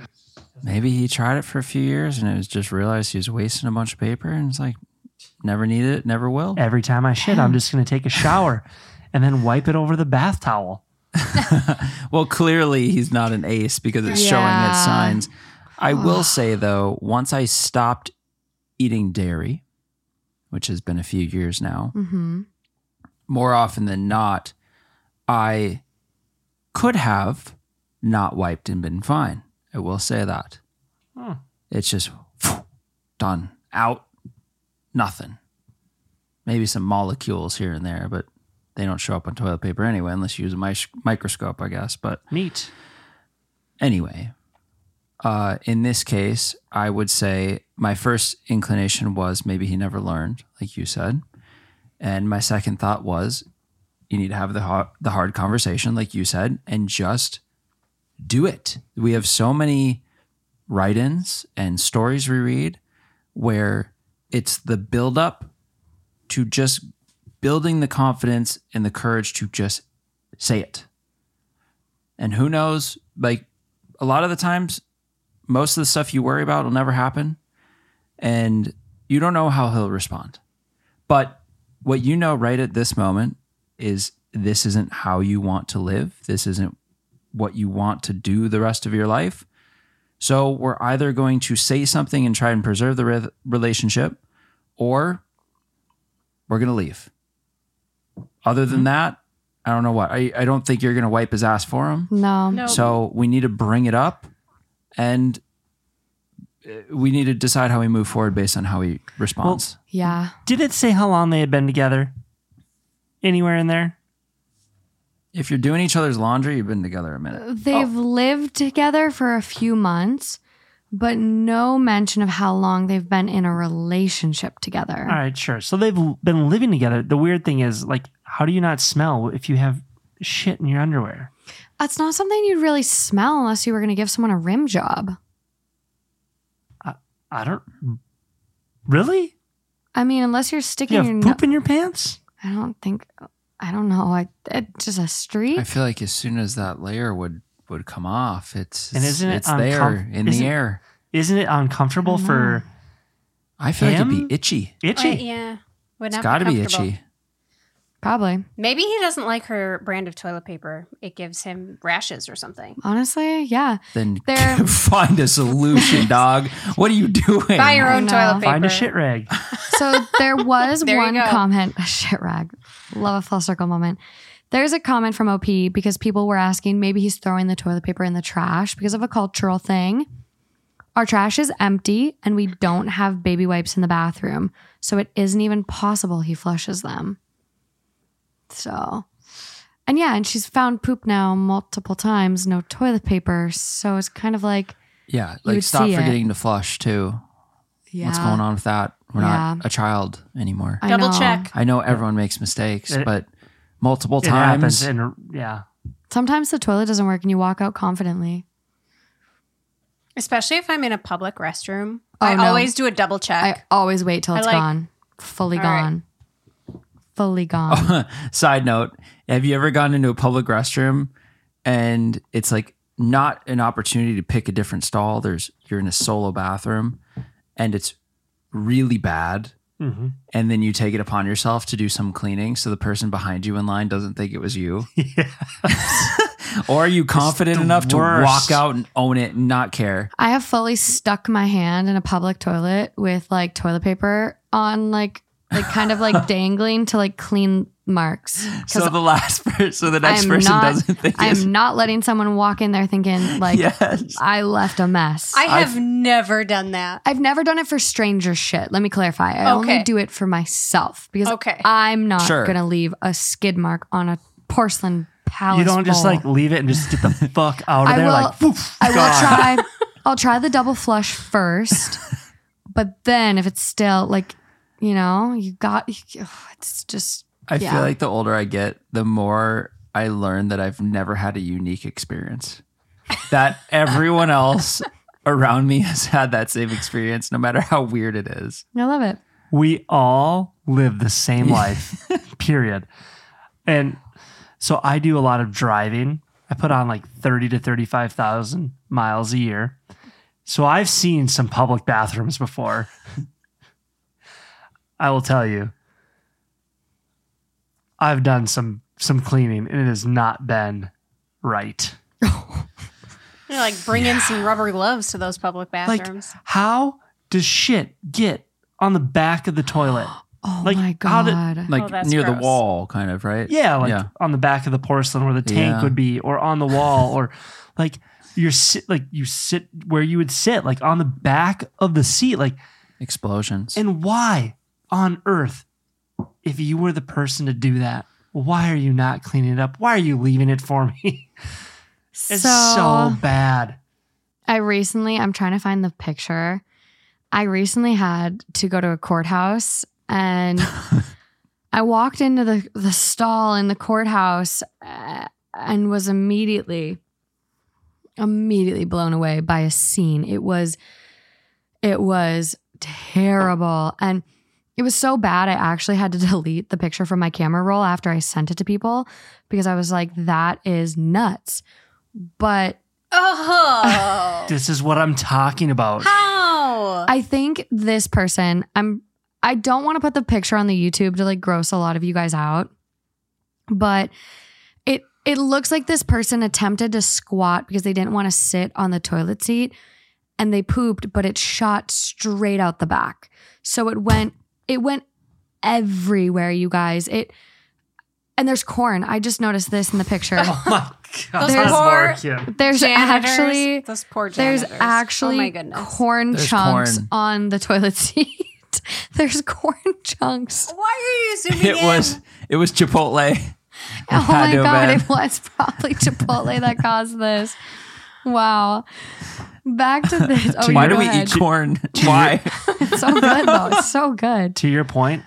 maybe he tried it for a few years and it was just realized he was wasting a bunch of paper and it's like, never needed it, never will. Every time I shit, I'm just going to take a shower and then wipe it over the bath towel. Well, clearly he's not an ace because it's showing Yeah. its signs. I will say though, once I stopped eating dairy, which has been a few years now, Mm-hmm. more often than not, I could have not wiped and been fine. I will say that. Hmm. It's just done, out, nothing. Maybe some molecules here and there, but they don't show up on toilet paper anyway, unless you use a mi- microscope, I guess. But Neat. anyway, uh, in this case, I would say my first inclination was maybe he never learned, like you said. And my second thought was you need to have the hard, the hard conversation, like you said, and just do it. We have so many write-ins and stories we read where it's the build-up to just building the confidence and the courage to just say it. And who knows, like a lot of the times, most of the stuff you worry about will never happen. And you don't know how he'll respond. But what you know right at this moment is this isn't how you want to live. This isn't what you want to do the rest of your life. So we're either going to say something and try and preserve the re- relationship, or we're going to leave. Other than that, I don't know what. I, I don't think you're going to wipe his ass for him. No. No. So we need to bring it up and uh, we need to decide how we move forward based on how he responds. Yeah. Did it say how long they had been together? Anywhere in there? If you're doing each other's laundry, you've been together a minute. They've lived together for a few months, but no mention of how long they've been in a relationship together. All right, sure. So they've l- been living together. The weird thing is, like, how do you not smell if you have shit in your underwear? That's not something you'd really smell unless you were going to give someone a rim job. I don't. Really? I mean, unless you're You sticking have your no- poop in your pants? I don't think. I don't know. I it's just a streak. I feel like as soon as that layer would, would come off, it's, And isn't it it's there uncom- in isn't- the air. Isn't it uncomfortable for I feel like him? it'd be itchy. itchy? Uh, yeah. Would It's not got to be comfortable. itchy. Probably. Maybe he doesn't like her brand of toilet paper. It gives him rashes or something. Honestly, yeah. Then There- find a solution, dog. What are you doing? Buy your I own know. toilet paper. Find a shit rag. So there was There you one go. comment. Shit rag. Love a full circle moment. There's a comment from O P because people were asking maybe he's throwing the toilet paper in the trash because of a cultural thing. Our trash is empty and we don't have baby wipes in the bathroom. So it isn't even possible he flushes them. So, and yeah, and she's found poop now multiple times, no toilet paper. So it's kind of like, Yeah, would like stop see it. forgetting to flush too. yeah. What's going on with that? We're Yeah. not a child anymore. I Double know. check. I know everyone makes mistakes, It- but multiple It happens. times. And yeah. Sometimes the toilet doesn't work and you walk out confidently. Especially if I'm in a public restroom. Oh, I no. always do a double check. I always wait till I it's like- gone. Fully All right. gone. Fully gone. Side note, have you ever gone into a public restroom and it's like not an opportunity to pick a different stall? There's you're in a solo bathroom and it's really bad. Mm-hmm. And then you take it upon yourself to do some cleaning so the person behind you in line doesn't think it was you. Or are you confident the enough to worst. walk out and own it and not care? I have fully stuck my hand in a public toilet with like toilet paper on like like kind of like dangling to like clean marks. So the last person, so the next I'm person not, doesn't think I it's am not letting someone walk in there thinking like yes. I left a mess. I have never done that. I've never done it for stranger shit. Let me clarify. I only Okay. do it for myself because Okay. I'm not Sure. gonna leave a skid mark on a porcelain palace. You don't just bowl. like leave it and just get the fuck out of I there. will- like, poof, I will gone. try. I'll try the double flush first, but then if it's still like, you know, you got. It's just. I Yeah. feel like the older I get, the more I learn that I've never had a unique experience. That everyone else around me has had that same experience, no matter how weird it is. I love it. We all live the same life, period. And so I do a lot of driving. I put on like thirty to thirty-five thousand miles a year. So I've seen some public bathrooms before. I will tell you, I've done some some cleaning, and it has not been right. You know, like bring in some rubber gloves to those public Like, bathrooms. how does shit get on the back of the toilet? Oh Like, my how did- God. Like Oh, that's near the gross. wall, kind of, right? Yeah, like Yeah. on the back of the porcelain where the tank Yeah. would be, or on the wall, or like you're sit like you sit where you would sit, like on the back of the seat. Like, Explosions. and why on earth, if you were the person to do that, why are you not cleaning it up? Why are you leaving it for me? It's so, bad. I recently, I'm trying to find the picture. I recently had to go to a courthouse and I walked into the, the stall in the courthouse uh, and was immediately, immediately blown away by a scene. It was, it was terrible. And it was so bad, I actually had to delete the picture from my camera roll after I sent it to people because I was like, that is nuts. But Oh, This is what I'm talking about. how? I think this person, I'm I don't want to put the picture on the YouTube to like gross a lot of you guys out. But it it looks like this person attempted to squat because they didn't want to sit on the toilet seat and they pooped, but it shot straight out the back. So it went it went everywhere, you guys. It and there's corn. I just noticed this in the picture. Oh my God. Those poor- Morgan. There's Janitors, actually those poor there's janitors. actually oh my goodness. corn There's chunks corn. on the toilet seat. There's corn chunks. Why are you zooming It in? was it was Chipotle. Oh my Had to have God, been. it was probably Chipotle that caused this. Wow. Back to this. Oh, Why you do go we ahead. eat corn? Why? It's so good though. It's so good. To your point,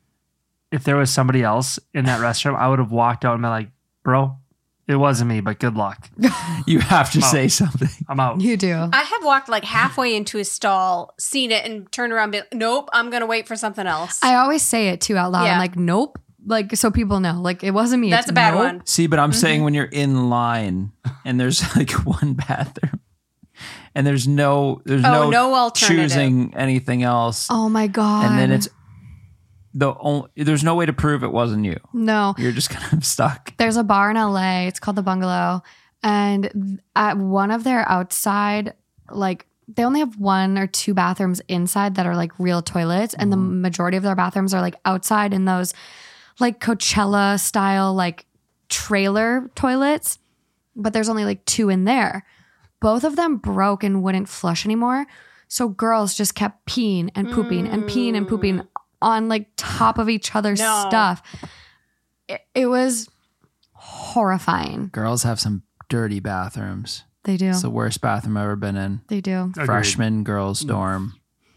if there was somebody else in that restroom, I would have walked out and been like, bro, it wasn't me, but good luck. You have to Oh. say something. I'm out. You do. I have walked like halfway into a stall, seen it, and turned around. And been, nope, I'm gonna wait for something else. I always say it too out loud. Yeah. I'm like, nope. Like so people know. Like it wasn't me. That's It's a bad nope. one. See, but I'm Mm-hmm. saying when you're in line and there's like one bathroom and there's no there's Oh, no, no alternative. choosing anything else. Oh my God. And then it's the only there's no way to prove it wasn't you. no. You're just kind of stuck. There's a bar in L A. It's called the Bungalow, and at one of their outside, like they only have one or two bathrooms inside that are like real toilets, and the majority of their bathrooms are like outside in those like Coachella style like trailer toilets. But there's only like two in there. Both of them broke and wouldn't flush anymore. So girls just kept peeing and pooping and peeing and pooping on like top of each other's No. stuff. It, it was horrifying. Girls have some dirty bathrooms. They do. It's the worst bathroom I've ever been in. They do. Agreed. Freshman girls dorm.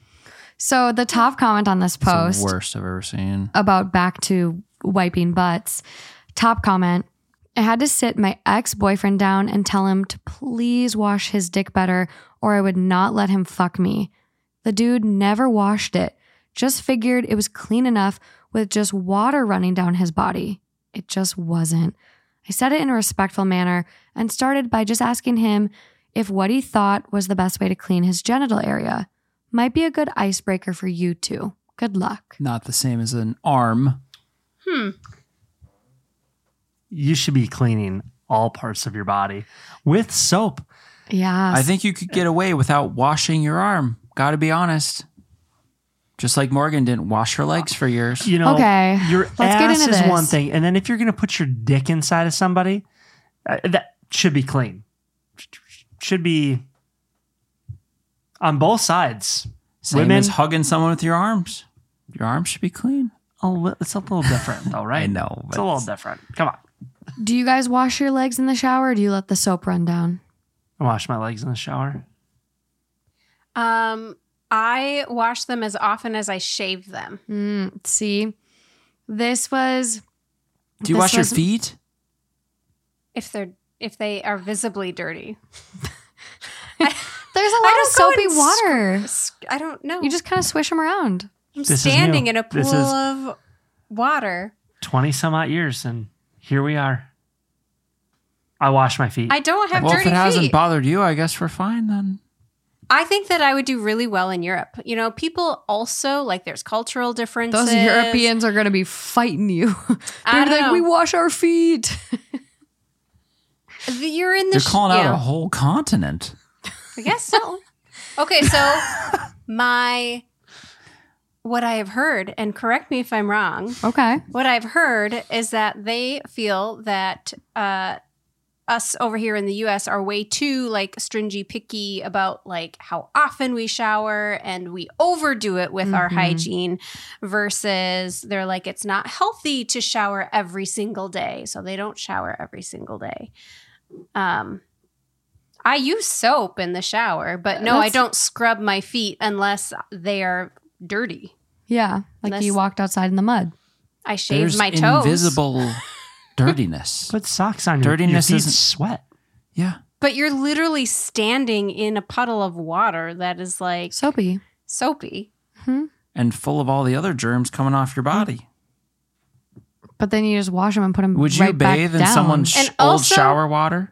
So the top comment on this It's post the worst I've ever seen. about back to wiping butts. Top comment. I had to sit my ex-boyfriend down and tell him to please wash his dick better or I would not let him fuck me. The dude never washed it. Just figured it was clean enough with just water running down his body. It just wasn't. I said it in a respectful manner and started by just asking him if what he thought was the best way to clean his genital area. Might be a good icebreaker for you two. Good luck. Not the same as an arm. Hmm. You should be cleaning all parts of your body with soap. Yeah. I think you could get away without washing your arm. Got to be honest. Just like Morgan didn't wash her legs for years. You know, Okay, your let's get ass into is this. one thing, and then if you're going to put your dick inside of somebody, uh, that should be clean. Should be on both sides. Same Women- as hugging someone with your arms. Your arms should be clean. Oh, it's a little different, though, right? I know, It's but a little different. Come on. Do you guys wash your legs in the shower or do you let the soap run down? I wash my legs in the shower. Um, I wash them as often as I shave them. Mm, see, this was. Do you this wash your was- feet? If they're if they are visibly dirty. There's a I lot of don't go soapy and water. S- I don't know. You just kind of swish them around. I'm This is standing new. in a pool This is- of water. twenty some odd years, and here we are. I wash my feet. I don't have Well, if dirty it hasn't feet. bothered you, I guess we're fine then. I think that I would do really well in Europe. You know, people also like there's cultural differences. Those Europeans are going to be fighting you. They're I gonna be don't like, know. we wash our feet. You're in the. They're sh- calling out yeah. a whole continent. I guess so. Okay, so my what I have heard, and correct me if I'm wrong. Okay. What I've heard is that they feel that uh, us over here in the U S are way too like stringy, picky about like how often we shower, and we overdo it with our Mhm. hygiene. Versus they're like it's not healthy to shower every single day, so they don't shower every single day. Um, I use soap in the shower, but no, I That's- don't scrub my feet unless they are dirty. Yeah. Like Unless- you walked outside in the mud. I shave There's my toes. invisible dirtiness. Put socks on your, Dirtiness your feet isn't- sweat. Yeah. But you're literally standing in a puddle of water that is like Soapy. soapy. And full of all the other germs coming off your body. But then you just wash them and put them Would you right back bathe in down. someone's And sh- old also- shower water?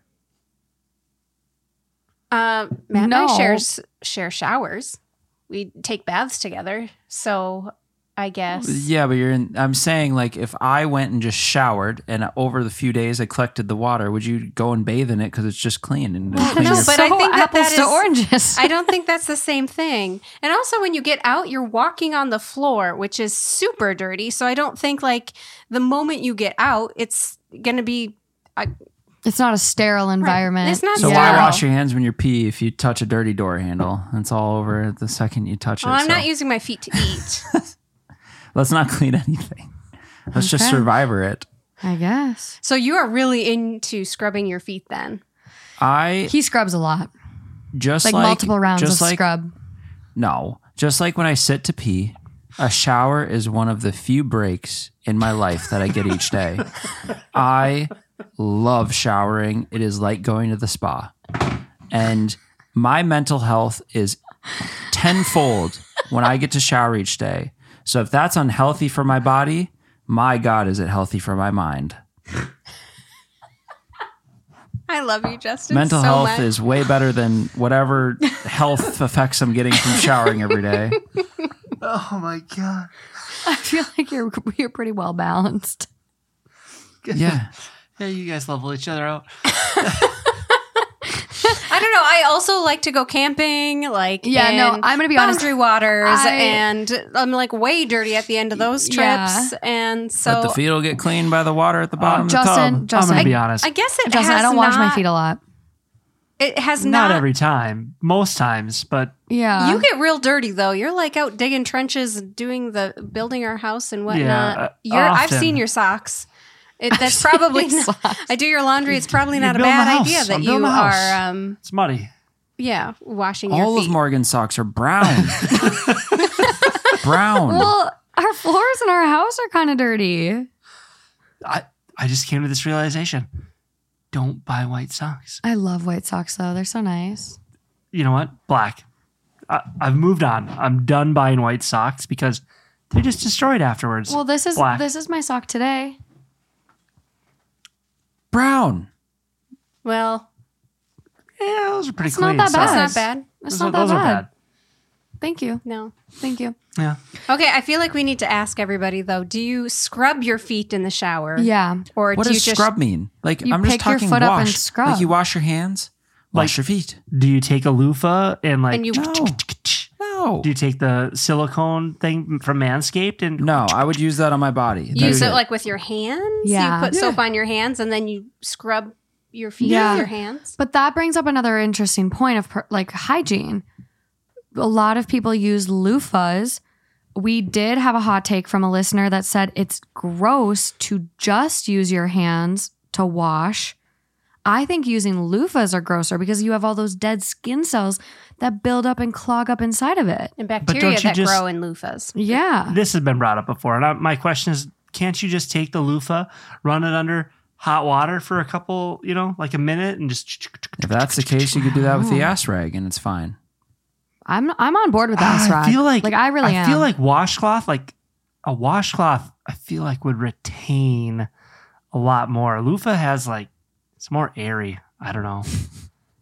Uh, Matt and No. I shares, share showers. We take baths together. So I guess. Yeah, but you're in. I'm saying, like, if I went and just showered and over the few days I collected the water, would you go and bathe in it because it's just clean and Well, clean no, your- but I think that apples that to is- oranges. I don't think that's the same thing. And also, when you get out, you're walking on the floor, which is super dirty. So I don't think, like, the moment you get out, it's going to be. It's not a sterile environment. It's not So Yeah. why wash your hands when you pee if you touch a dirty door handle? It's all over the second you touch Well, it. I'm so not using my feet to eat. let's not clean anything. Let's just Okay. survivor it. I guess. So you are really into scrubbing your feet then. I He scrubs a lot. just Like, like multiple rounds just of like, scrub. No, just like when I sit to pee, a shower is one of the few breaks in my life that I get each day. I love showering. It is like going to the spa. And my mental health is tenfold when I get to shower each day. So if that's unhealthy for my body, my God, is it healthy for my mind? I love you, Justin. Mental so health much. is way better than whatever health effects I'm getting from showering every day. Oh my God. I feel like you're you're pretty well balanced. Yeah. Yeah, you guys level each other out. I don't know. I also like to go camping, like Yeah, no, in I'm gonna be honest. Boundary Waters, I- and I'm like way dirty at the end of those trips, Yeah. and But so the feet will get cleaned by the water at the bottom of the Justin, tub. I'm Justin, going I, to be honest. I guess it Justin, has I don't wash my not- feet a lot. It has Not, not. every time. Most times, but Yeah. You get real dirty though. You're like out digging trenches, doing the building our house and whatnot. Yeah, uh, You're. I've often. seen your socks. It, that's probably. your Not, socks. I do your laundry. It's probably You're not a building bad a house. idea that I'm you building a house. are. Um, it's muddy. yeah, washing your All feet. those Morgan socks are brown. brown. Well, our floors in our house are kind of dirty. I, I just came to this realization. Don't buy white socks. I love white socks though. They're so nice. You know what? Black. I, I've moved on. I'm done buying white socks because they're just destroyed afterwards. Well, this is Black. this is my sock today. brown. well, yeah, those are pretty It's not clean. that that's bad. not bad. It's Those, not are, that those bad. are bad. Thank you. No. Thank you. Yeah. Okay, I feel like we need to ask everybody though. Do you scrub your feet in the shower? Yeah. Or What do does you just scrub mean? Like You I'm just pick your talking foot up wash. and scrub. Like you wash your hands, wash Like- your feet. Do you take a loofah and like? And you- No. No. Do you take the silicone thing from Manscaped and? No, I would use that on my body. use That's it like with your hands? Yeah. You put Yeah. soap on your hands and then you scrub your feet Yeah. with your hands. But that brings up another interesting point of per, like hygiene. A lot of people use loofahs. We did have a hot take from a listener that said it's gross to just use your hands to wash. I think using loofahs are grosser because you have all those dead skin cells that build up and clog up inside of it. And don't bacteria you that just- grow in loofahs. Yeah. This has been brought up before, and I, my question is: can't you just take the loofah, run it under hot water for a couple, you know, like a minute, and just? If that's the case, you could do that with the Oh. ass rag, and it's fine. I'm I'm on board with that, Ah, Srod. I feel like like I really I am. feel like washcloth, like a washcloth, I feel like would retain a lot more. Loofah has like it's more airy. I don't know.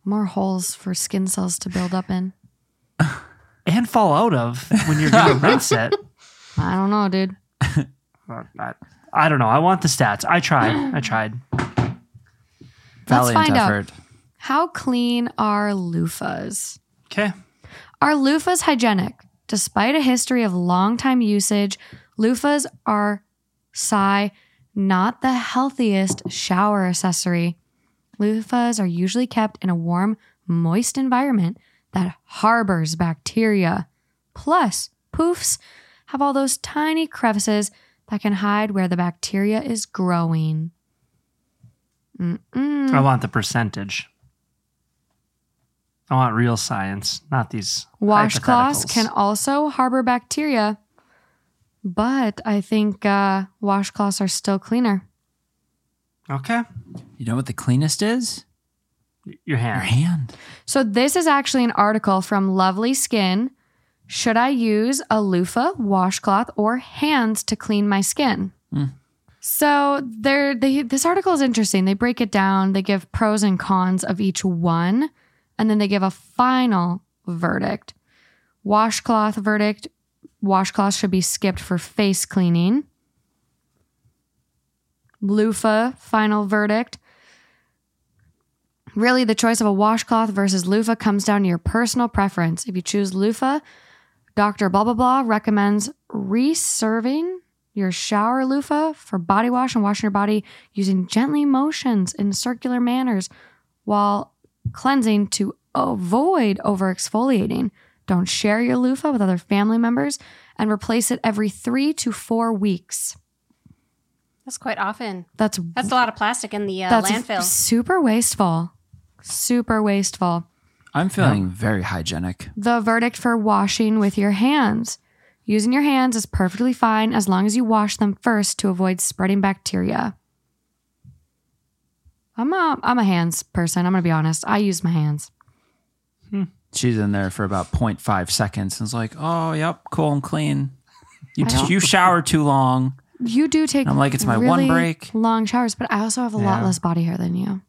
More holes for skin cells to build up in. And fall out of when you're going to rinse it. I don't know, dude. I, I don't know. I want the stats. I tried. I tried. Valiant find out. effort. How clean are loofahs? Okay. Are loofahs hygienic? Despite a history of long time usage, loofahs are, sigh, not the healthiest shower accessory. Loofahs are usually kept in a warm, moist environment that harbors bacteria. Plus, poofs have all those tiny crevices that can hide where the bacteria is growing. Mm-mm. I want the percentage. I want real science, not these Washcloths hypotheticals. can also harbor bacteria, but I think uh, washcloths are still cleaner. Okay. You know what the cleanest is? Your Your hand. hand. So this is actually an article from Lovely Skin. Should I use a loofah, washcloth, or hands to clean my skin? Mm. So they're, they, this article is interesting. They break it down. They give pros and cons of each one, and then they give a final verdict. Washcloth verdict. Washcloth should be skipped for face cleaning. Loofah, final verdict. Really, the choice of a washcloth versus loofah comes down to your personal preference. If you choose loofah, Doctor blah, blah, blah recommends reserving your shower loofah for body wash and washing your body using gently motions in circular manners while cleansing to avoid over exfoliating. Don't share your loofah with other family members and replace it every three to four weeks. That's quite often. That's That's a lot of plastic in the uh, that's landfill. super wasteful. Super wasteful. I'm feeling very hygienic. The verdict for washing with your hands. Using your hands is perfectly fine as long as you wash them first to avoid spreading bacteria. I'm a, I'm a hands person. I'm going to be honest. I use my hands. She's in there for about zero point five seconds and is like, oh, yep, cool and clean. You, I don't- you shower too long. You do take I'm like, it's my really one break. long showers, but I also have a lot Yeah. less body hair than you.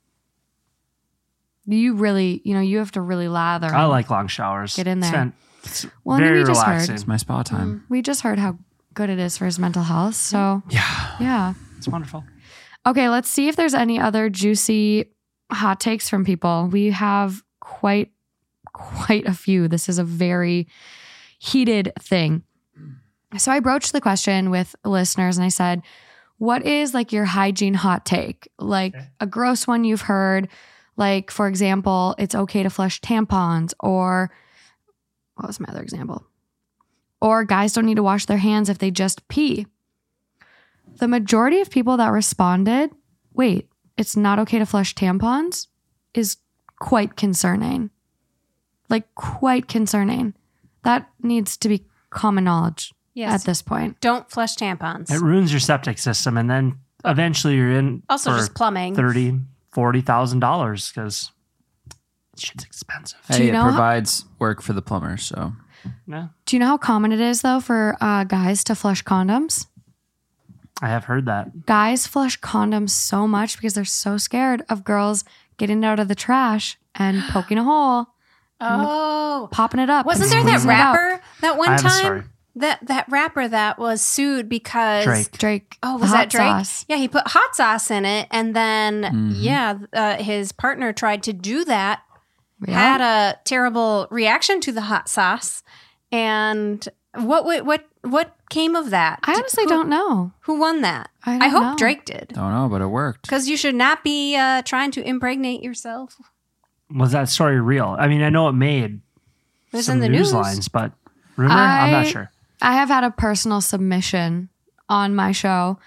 You really, you know, you have to really lather. I like long showers. Get in It's there. fan- It's Well, I mean, very we just heard- relaxing. It's my spa time. We just heard how good it is for his mental health. So, Yeah. yeah. It's wonderful. Okay, let's see if there's any other juicy hot takes from people. We have quite quite a few. This is a very heated thing. So I broached the question with listeners and I said, what is like your hygiene hot take? Like Okay. a gross one you've heard, like for example, it's okay to flush tampons, or what was my other example? Or guys don't need to wash their hands if they just pee. The majority of people that responded, wait, it's not okay to flush tampons, is quite concerning. Like, quite concerning. That needs to be common knowledge Yes. at this point. Don't flush tampons. It ruins your septic system, and then eventually you're in Also, for just plumbing. thirty, forty thousand dollars because shit's expensive. Do Hey, you it know- provides work for the plumber, so Yeah, Do you know how common it is, though, for uh, guys to flush condoms? I have heard that. Guys flush condoms so much because they're so scared of girls getting it out of the trash and poking a hole, Oh. popping it up. Wasn't and there that squeezing it out. rapper that one I have a time? story. That that rapper that was sued because Drake. Drake. Oh, the was hot that Drake? sauce. Yeah, he put hot sauce in it, and then Mhm. yeah, uh, his partner tried to do that. Yeah. Had a terrible reaction to the hot sauce, and what what what what came of that? I honestly who, don't know. Who won that? I, don't I hope know. Drake did, don't know, but it worked. because you should not be uh, trying to impregnate yourself. Was that story real? I mean, I know it made It was some in the news news. lines, but rumor? I, am not I- sure. I have had a personal submission on my show,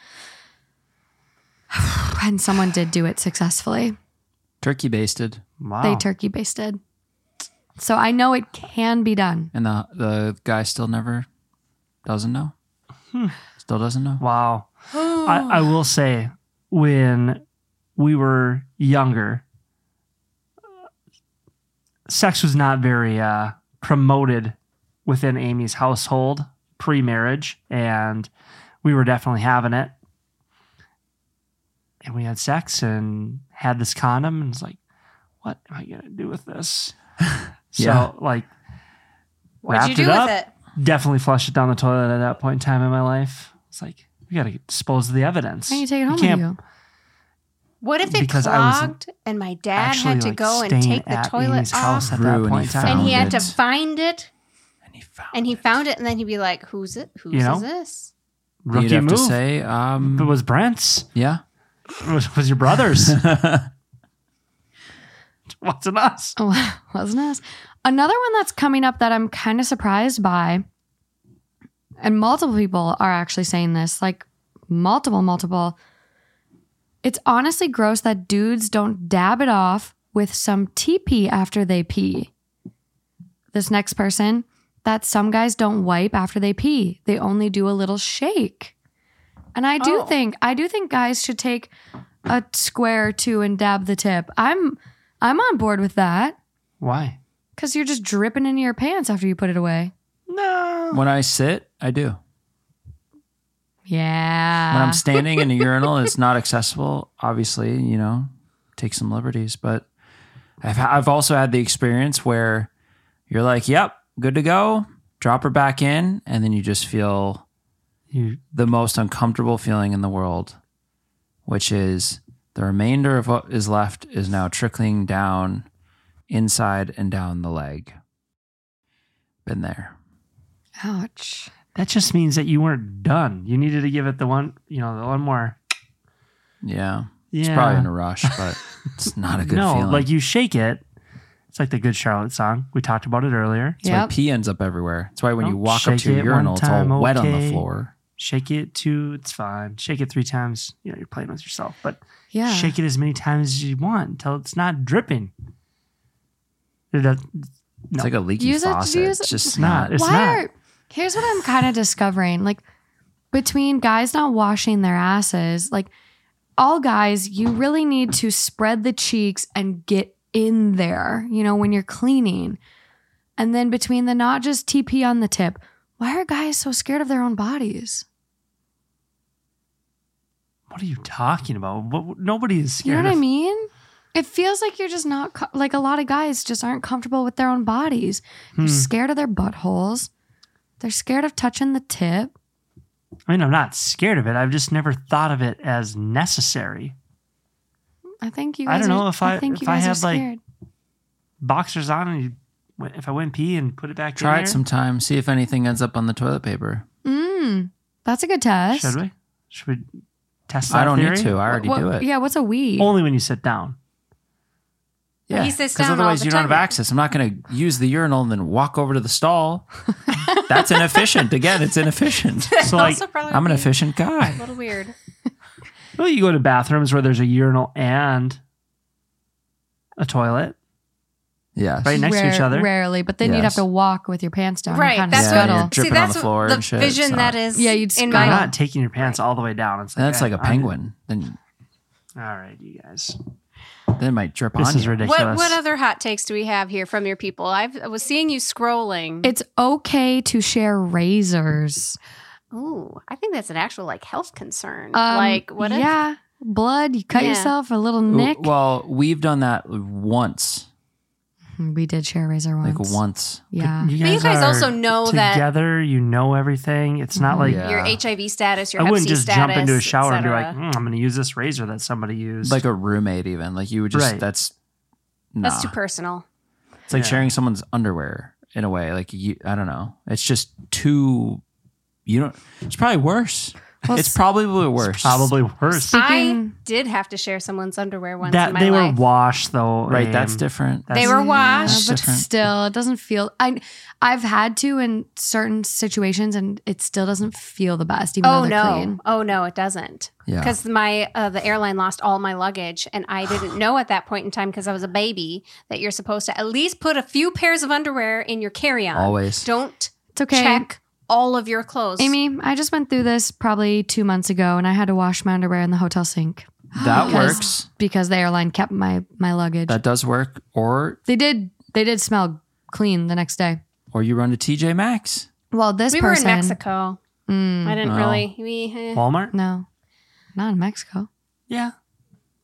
and someone did do it successfully. Turkey basted, Wow. They turkey basted. So I know it can be done. and the the guy still never doesn't know. Hmm. Still doesn't know. Wow. I, I will say, when we were younger, sex was not very uh, promoted within Amy's household pre-marriage, and we were definitely having it. And we had sex and had this condom, and it's like, what am I going to do with this? Yeah. So, like, What'd you wrapped do it with up, it? definitely flushed it down the toilet at that point in time in my life. It's like, we got to dispose of the evidence. Why don't you take it home with can't- you? What if it Because I was clogged and my dad Actually, had to like, go and staying take the at toilet Amy's house off at that True, and point he in time. and he had found to it. find it And he found and he it. found it and then he'd be like, who's it? Whose You know? is this? Rookie You'd have move. to say, um, It was Brent's. yeah. It was, was your brother's. Wasn't us. Oh, wasn't us? Another one that's coming up that I'm kind of surprised by, and multiple people are actually saying this, like multiple, multiple. It's honestly gross that dudes don't dab it off with some T P after they pee. This next person, that some guys don't wipe after they pee. They only do a little shake. And I do Oh. think, I do think guys should take a square or two and dab the tip. I'm, I'm on board with that. Why? Because you're just dripping into your pants after you put it away. No. When I sit, I do. Yeah. When I'm standing in a urinal, and it's not accessible. Obviously, you know, take some liberties. But I've I've also had the experience where you're like, "Yep, good to go." Drop her back in, and then you just feel You the most uncomfortable feeling in the world, which is the remainder of what is left is now trickling down inside and down the leg. Been there. Ouch. that just means that you weren't done. You needed to give it the one, you know, the one more. Yeah. Yeah. It's probably in a rush, but it's not a good no, feeling. like you shake it. It's like the Good Charlotte song. We talked about it earlier. That's why Yep. pee ends up everywhere. That's why when you Oh, walk up shake to your it urinal, one it's all time, wet on the okay. floor. Shake it two, it's fine. Shake it three times, you know, you're playing with yourself. But Yeah. shake it as many times as you want until it's not dripping. It does, It's No. like a leaky Use it- faucet. use It's it- just not. not. It's Why not. are here's what I'm kind of discovering. Like between guys not washing their asses, like all guys, you really need to spread the cheeks and get in there, you know, when you're cleaning. And then between the not just T P on the tip, why are guys so scared of their own bodies? What are you talking about? What, nobody is You know scared what I of- mean? It feels like you're just not, co- like a lot of guys just aren't comfortable with their own bodies. They're Hmm. scared of their buttholes. They're scared of touching the tip. I mean, I'm not scared of it. I've just never thought of it as necessary. I think you I guys don't know are, if I- think you if I guys are had, like, scared. Boxers on, and you, if I went pee and put it back Try in it sometime. See if anything ends up on the toilet paper. Mm, that's a good test. Should we? Should we test that I don't theory? need to. I already What- do it. Yeah, what's a we? Only when you sit down. Yeah, He sits because down all otherwise the you don't have time. access. I'm not going to use the urinal and then walk over to the stall. That's inefficient. Again, it's inefficient. So, like, Also probably I'm an be efficient guy. a little weird. Well, you go to bathrooms where there's a urinal and a toilet Yes. right next to each other. Rarely, but then you'd have Yes. to walk with your pants down. Right, Kind that's of Yeah, what. you're scuttle. dripping See, on that's the floor the and shit. vision It's that not- is. Yeah, you'd in scuttle. You're my. not taking your pants all the way down. It's like That's a- like a I- penguin. Then, All right, you guys. then it might drip This on is you. ridiculous. What what other hot takes do we have here from your people? I've, I was seeing you scrolling. It's okay to share razors. Ooh, I think that's an actual like health concern. Um, like what? If, Yeah, blood. You cut Yeah. yourself a little nick. Well, we've done that once. We did share a razor once. Like once. Yeah. You But you guys are also know that- together, you know everything. It's not like Yeah. your H I V status, your I Hep wouldn't C just status, jump into a et shower and be like, cetera. "Mm, I'm going to use this razor that somebody used. Like a roommate, even. Like you would just, Right. that's, nah. That's too personal. It's like Yeah. sharing someone's underwear in a way. Like, you, I don't know. It's just too, you don't, it's probably worse. Well, it's s- probably worse. probably worse. Speaking- I did have to share someone's underwear once That in my they life. were washed though. Right. Aim. That's different. That's- They were Yeah, washed. but different. still, it doesn't feel. I I've had to in certain situations, and it still doesn't feel the best. Even Oh though they're no! clean. Oh no! It doesn't. Yeah. Because my uh, the airline lost all my luggage, and I didn't know at that point in time because I was a baby that you're supposed to at least put a few pairs of underwear in your carry-on. Always. Don't It's okay. check all of your clothes. Amy, I just went through this probably two months ago, and I had to wash my underwear in the hotel sink That Because- works. because the airline kept my my luggage. That does work. Or, they did they did smell clean the next day. or you run to T J Maxx. Well, this we person were in Mexico. Mm, I didn't Oh. really. We, eh. Walmart. no, not in Mexico. Yeah.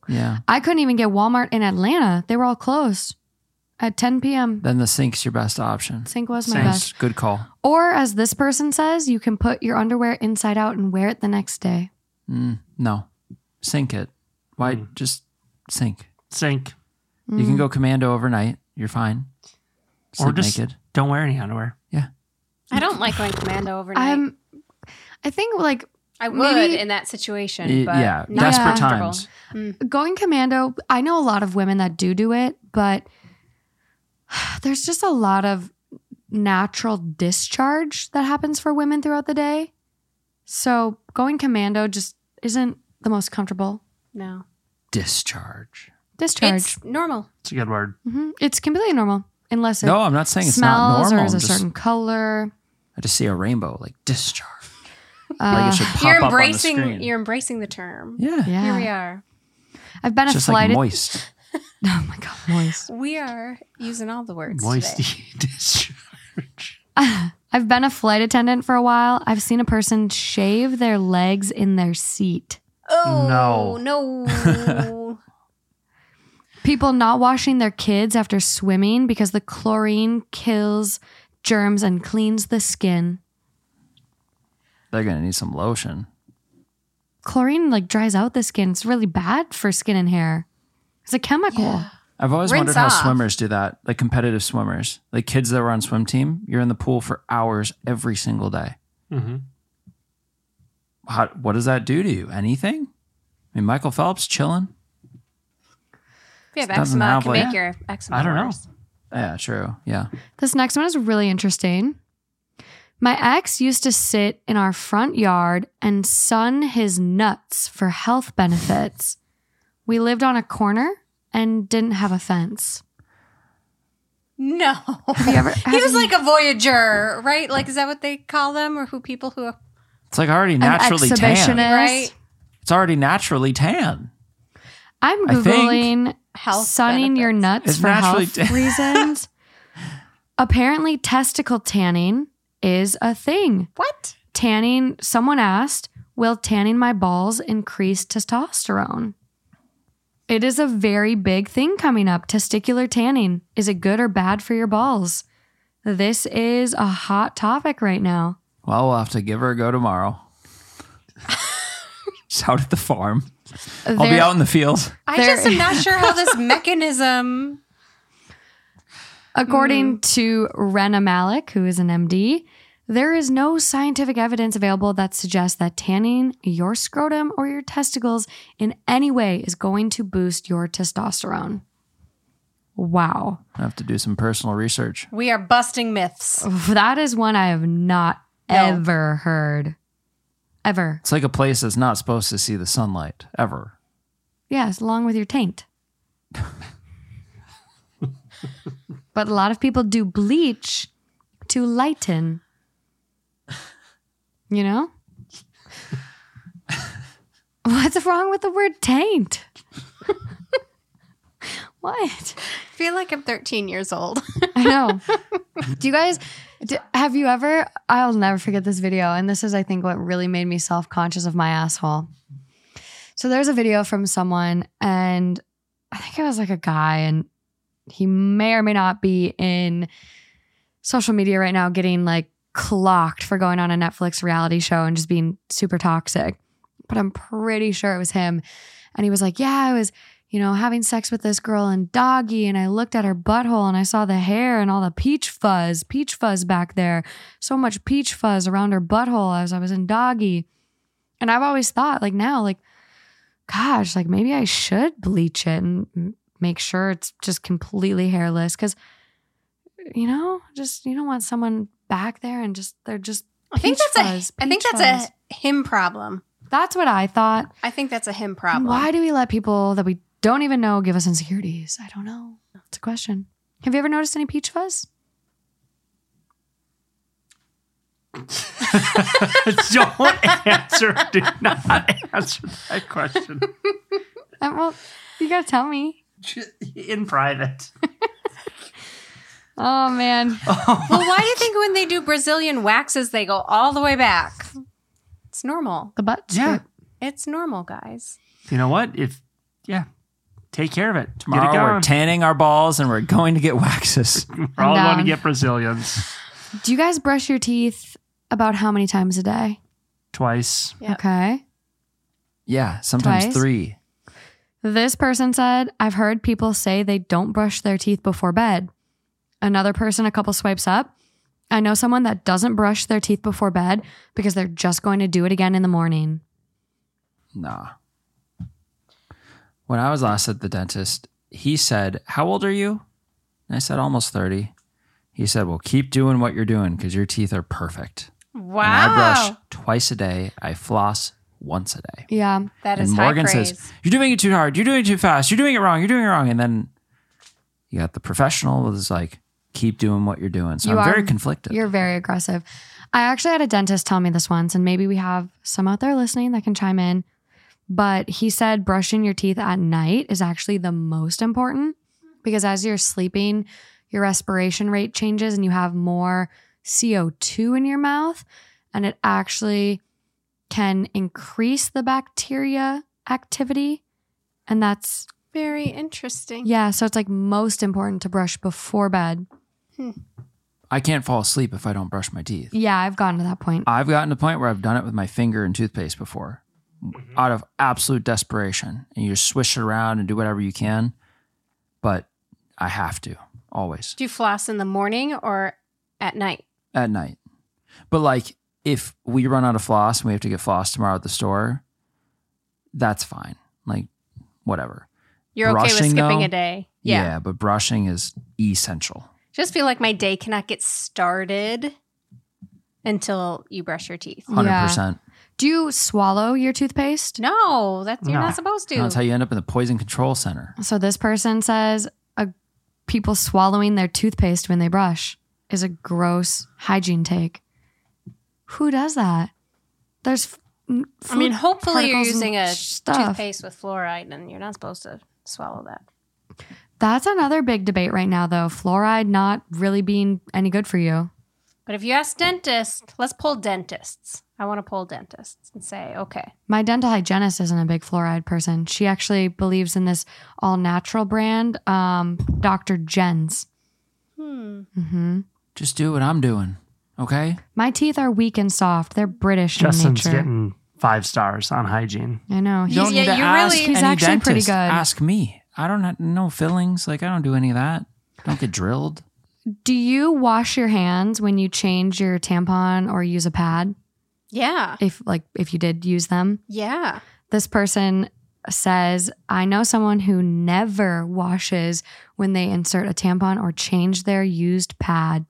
Yeah. I couldn't even get Walmart in Atlanta. They were all closed at ten p.m. Then the sink's your best option. Sink was my Sink. best. Good call. Or as this person says, you can put your underwear inside out and wear it the next day. Mm, no. Sink it. Why? Mm. Just sink. Sink. You can go commando overnight. You're fine. Sleep Or just naked. don't wear any underwear. I don't like going commando overnight. I'm, I think like I would maybe- in that situation, Y- but yeah. not Desperate comfortable. times. going commando, I know a lot of women that do do it, but there's just a lot of natural discharge that happens for women throughout the day. So going commando just isn't the most comfortable. No, Discharge. Discharge. it's normal. It's a good word. hmm It's completely normal unless it No, I'm not saying it's not smells normal. or is a I'm just- certain color. I just see a rainbow, like discharge. Uh, like it should pop You're up on the embracing. screen. You're embracing the term. yeah. yeah. Here we are. I've been It's a just like flight. moist. Oh my god, moist. We are using all the words Moisty today. discharge. I've been a flight attendant for a while. I've seen a person shave their legs in their seat. Oh No. no! People not washing their kids after swimming because the chlorine kills germs and cleans the skin. They're gonna need some lotion. Chlorine like dries out the skin. It's really bad for skin and hair. It's a chemical. I've always Rinse wondered how off. swimmers do that. Like competitive swimmers, like kids that were on swim team. You're in the pool for hours every single day. Mm-hmm. How, what does that do to you? Anything? I mean, Michael Phelps chilling. If you have Doesn't eczema, it have, can like- make your eczema I don't know. worse. Yeah, true. Yeah. This next one is really interesting. My ex used to sit in our front yard and sun his nuts for health benefits. We lived on a corner and didn't have a fence. No, Have you ever? he have was you- like a voyager, right? Like, is that what they call them, or who people who? It's like already an naturally exhibitionist. tan. Right. It's already naturally tan. I'm I think googling Health sunning your benefits. nuts It's for naturally health tan. reasons. Apparently, testicle tanning is a thing. What? Tanning. Someone asked, "Will tanning my balls increase testosterone?" It is a very big thing coming up. Testicular tanning. Is it good or bad for your balls? This is a hot topic right now. Well, we'll have to give her a go tomorrow. Just out at the farm. I'll be There- out in the field. I There- just am not sure how this mechanism. According to Rena Malik, who is an M D, there is no scientific evidence available that suggests that tanning your scrotum or your testicles in any way is going to boost your testosterone. Wow. I have to do some personal research. We are busting myths. That is one I have not No. ever heard. Ever. It's like a place that's not supposed to see the sunlight ever. Yes, along with your taint. But a lot of people do bleach to lighten. You know? What's wrong with the word taint? What? I feel like I'm thirteen years old. I know. Do you guys, do, have you ever, I'll never forget this video. And this is, I think, what really made me self conscious of my asshole. So there's a video from someone, and I think it was like a guy, and he may or may not be in social media right now getting like clocked for going on a Netflix reality show and just being super toxic. But I'm pretty sure it was him. And he was like, yeah, I was, you know, having sex with this girl in doggy, and I looked at her butthole and I saw the hair and all the peach fuzz, peach fuzz back there. So much peach fuzz around her butthole as I was in doggy. And I've always thought, like now, like, gosh, like maybe I should bleach it and m- make sure it's just completely hairless. Cause, you know, just, you don't want someone back there and just, they're just, I think peach that's fuzz, a. I think peach that's fuzz. a him problem. That's what I thought. I think that's a him problem. Why do we let people that we don't even know give us insecurities? I don't know. It's a question. Have you ever noticed any peach fuzz? Don't answer. Do not answer that question Uh, well, you gotta tell me. in private. Oh man. Well, why do you think when they do Brazilian waxes, they go all the way back? It's normal. The butt Yeah. strip. It's normal, guys. You know what? If yeah, take care of it. Tomorrow get it we're going. tanning our balls and we're going to get waxes. We're all down. going to get Brazilians Do you guys brush your teeth about how many times a day? twice. Yep. Okay. Yeah, sometimes Twice? three. This person said, I've heard people say they don't brush their teeth before bed. Another person, a couple swipes up. I know someone that doesn't brush their teeth before bed because they're just going to do it again in the morning. Nah. When I was last at the dentist, he said, "How old are you?" And I said, "Almost thirty." He said, "Well, keep doing what you're doing because your teeth are perfect." Wow. And I brush twice a day. I floss once a day. Yeah. That is and high Morgan praise. says, "You're doing it too hard. You're doing it too fast. You're doing it wrong. You're doing it wrong." And then you got the professional who's like, "Keep doing what you're doing." So You I'm are- very conflicted. You're very aggressive. I actually had a dentist tell me this once, and maybe we have some out there listening that can chime in. But he said brushing your teeth at night is actually the most important because as you're sleeping, your respiration rate changes and you have more C O two in your mouth. And it actually can increase the bacteria activity. And that's, Very interesting. yeah, so it's like most important to brush before bed. I can't fall asleep if I don't brush my teeth. Yeah, I've gotten to that point. I've gotten to the point where I've done it with my finger and toothpaste before out of absolute desperation. And you just swish it around and do whatever you can. But I have to, always, Do you floss in the morning or at night? at night. But like if we run out of floss and we have to get floss tomorrow at the store, that's fine. Like whatever. You're okay with Brushing, skipping though? a day. Yeah. But brushing is essential. Just feel like my day cannot get started until you brush your teeth. one hundred percent. Do you swallow your toothpaste? No, that's you're No. not supposed to. That's how you end up in the poison control center. So this person says uh, people swallowing their toothpaste when they brush is a gross hygiene take. Who does that? There's f- n- I mean, food hopefully you're particles and using a stuff. toothpaste with fluoride and you're not supposed to swallow that. That's another big debate right now, though. Fluoride not really being any good for you. But if you ask dentists, let's pull dentists. I want to pull dentists and say, okay. My dental hygienist isn't a big fluoride person. She actually believes in this all natural brand, um, Doctor Jen's. Hmm. hmm Just do what I'm doing. Okay? My teeth are weak and soft. They're British Justin's in nature. getting five stars on hygiene. I know. You don't yeah, need to you ask really- He's any actually pretty dentist. good. Ask me. I don't have no fillings. Like I don't do any of that. Don't get drilled. Do you wash your hands when you change your tampon or use a pad? Yeah. If like if you did use them? Yeah. This person says, I know someone who never washes when they insert a tampon or change their used pad.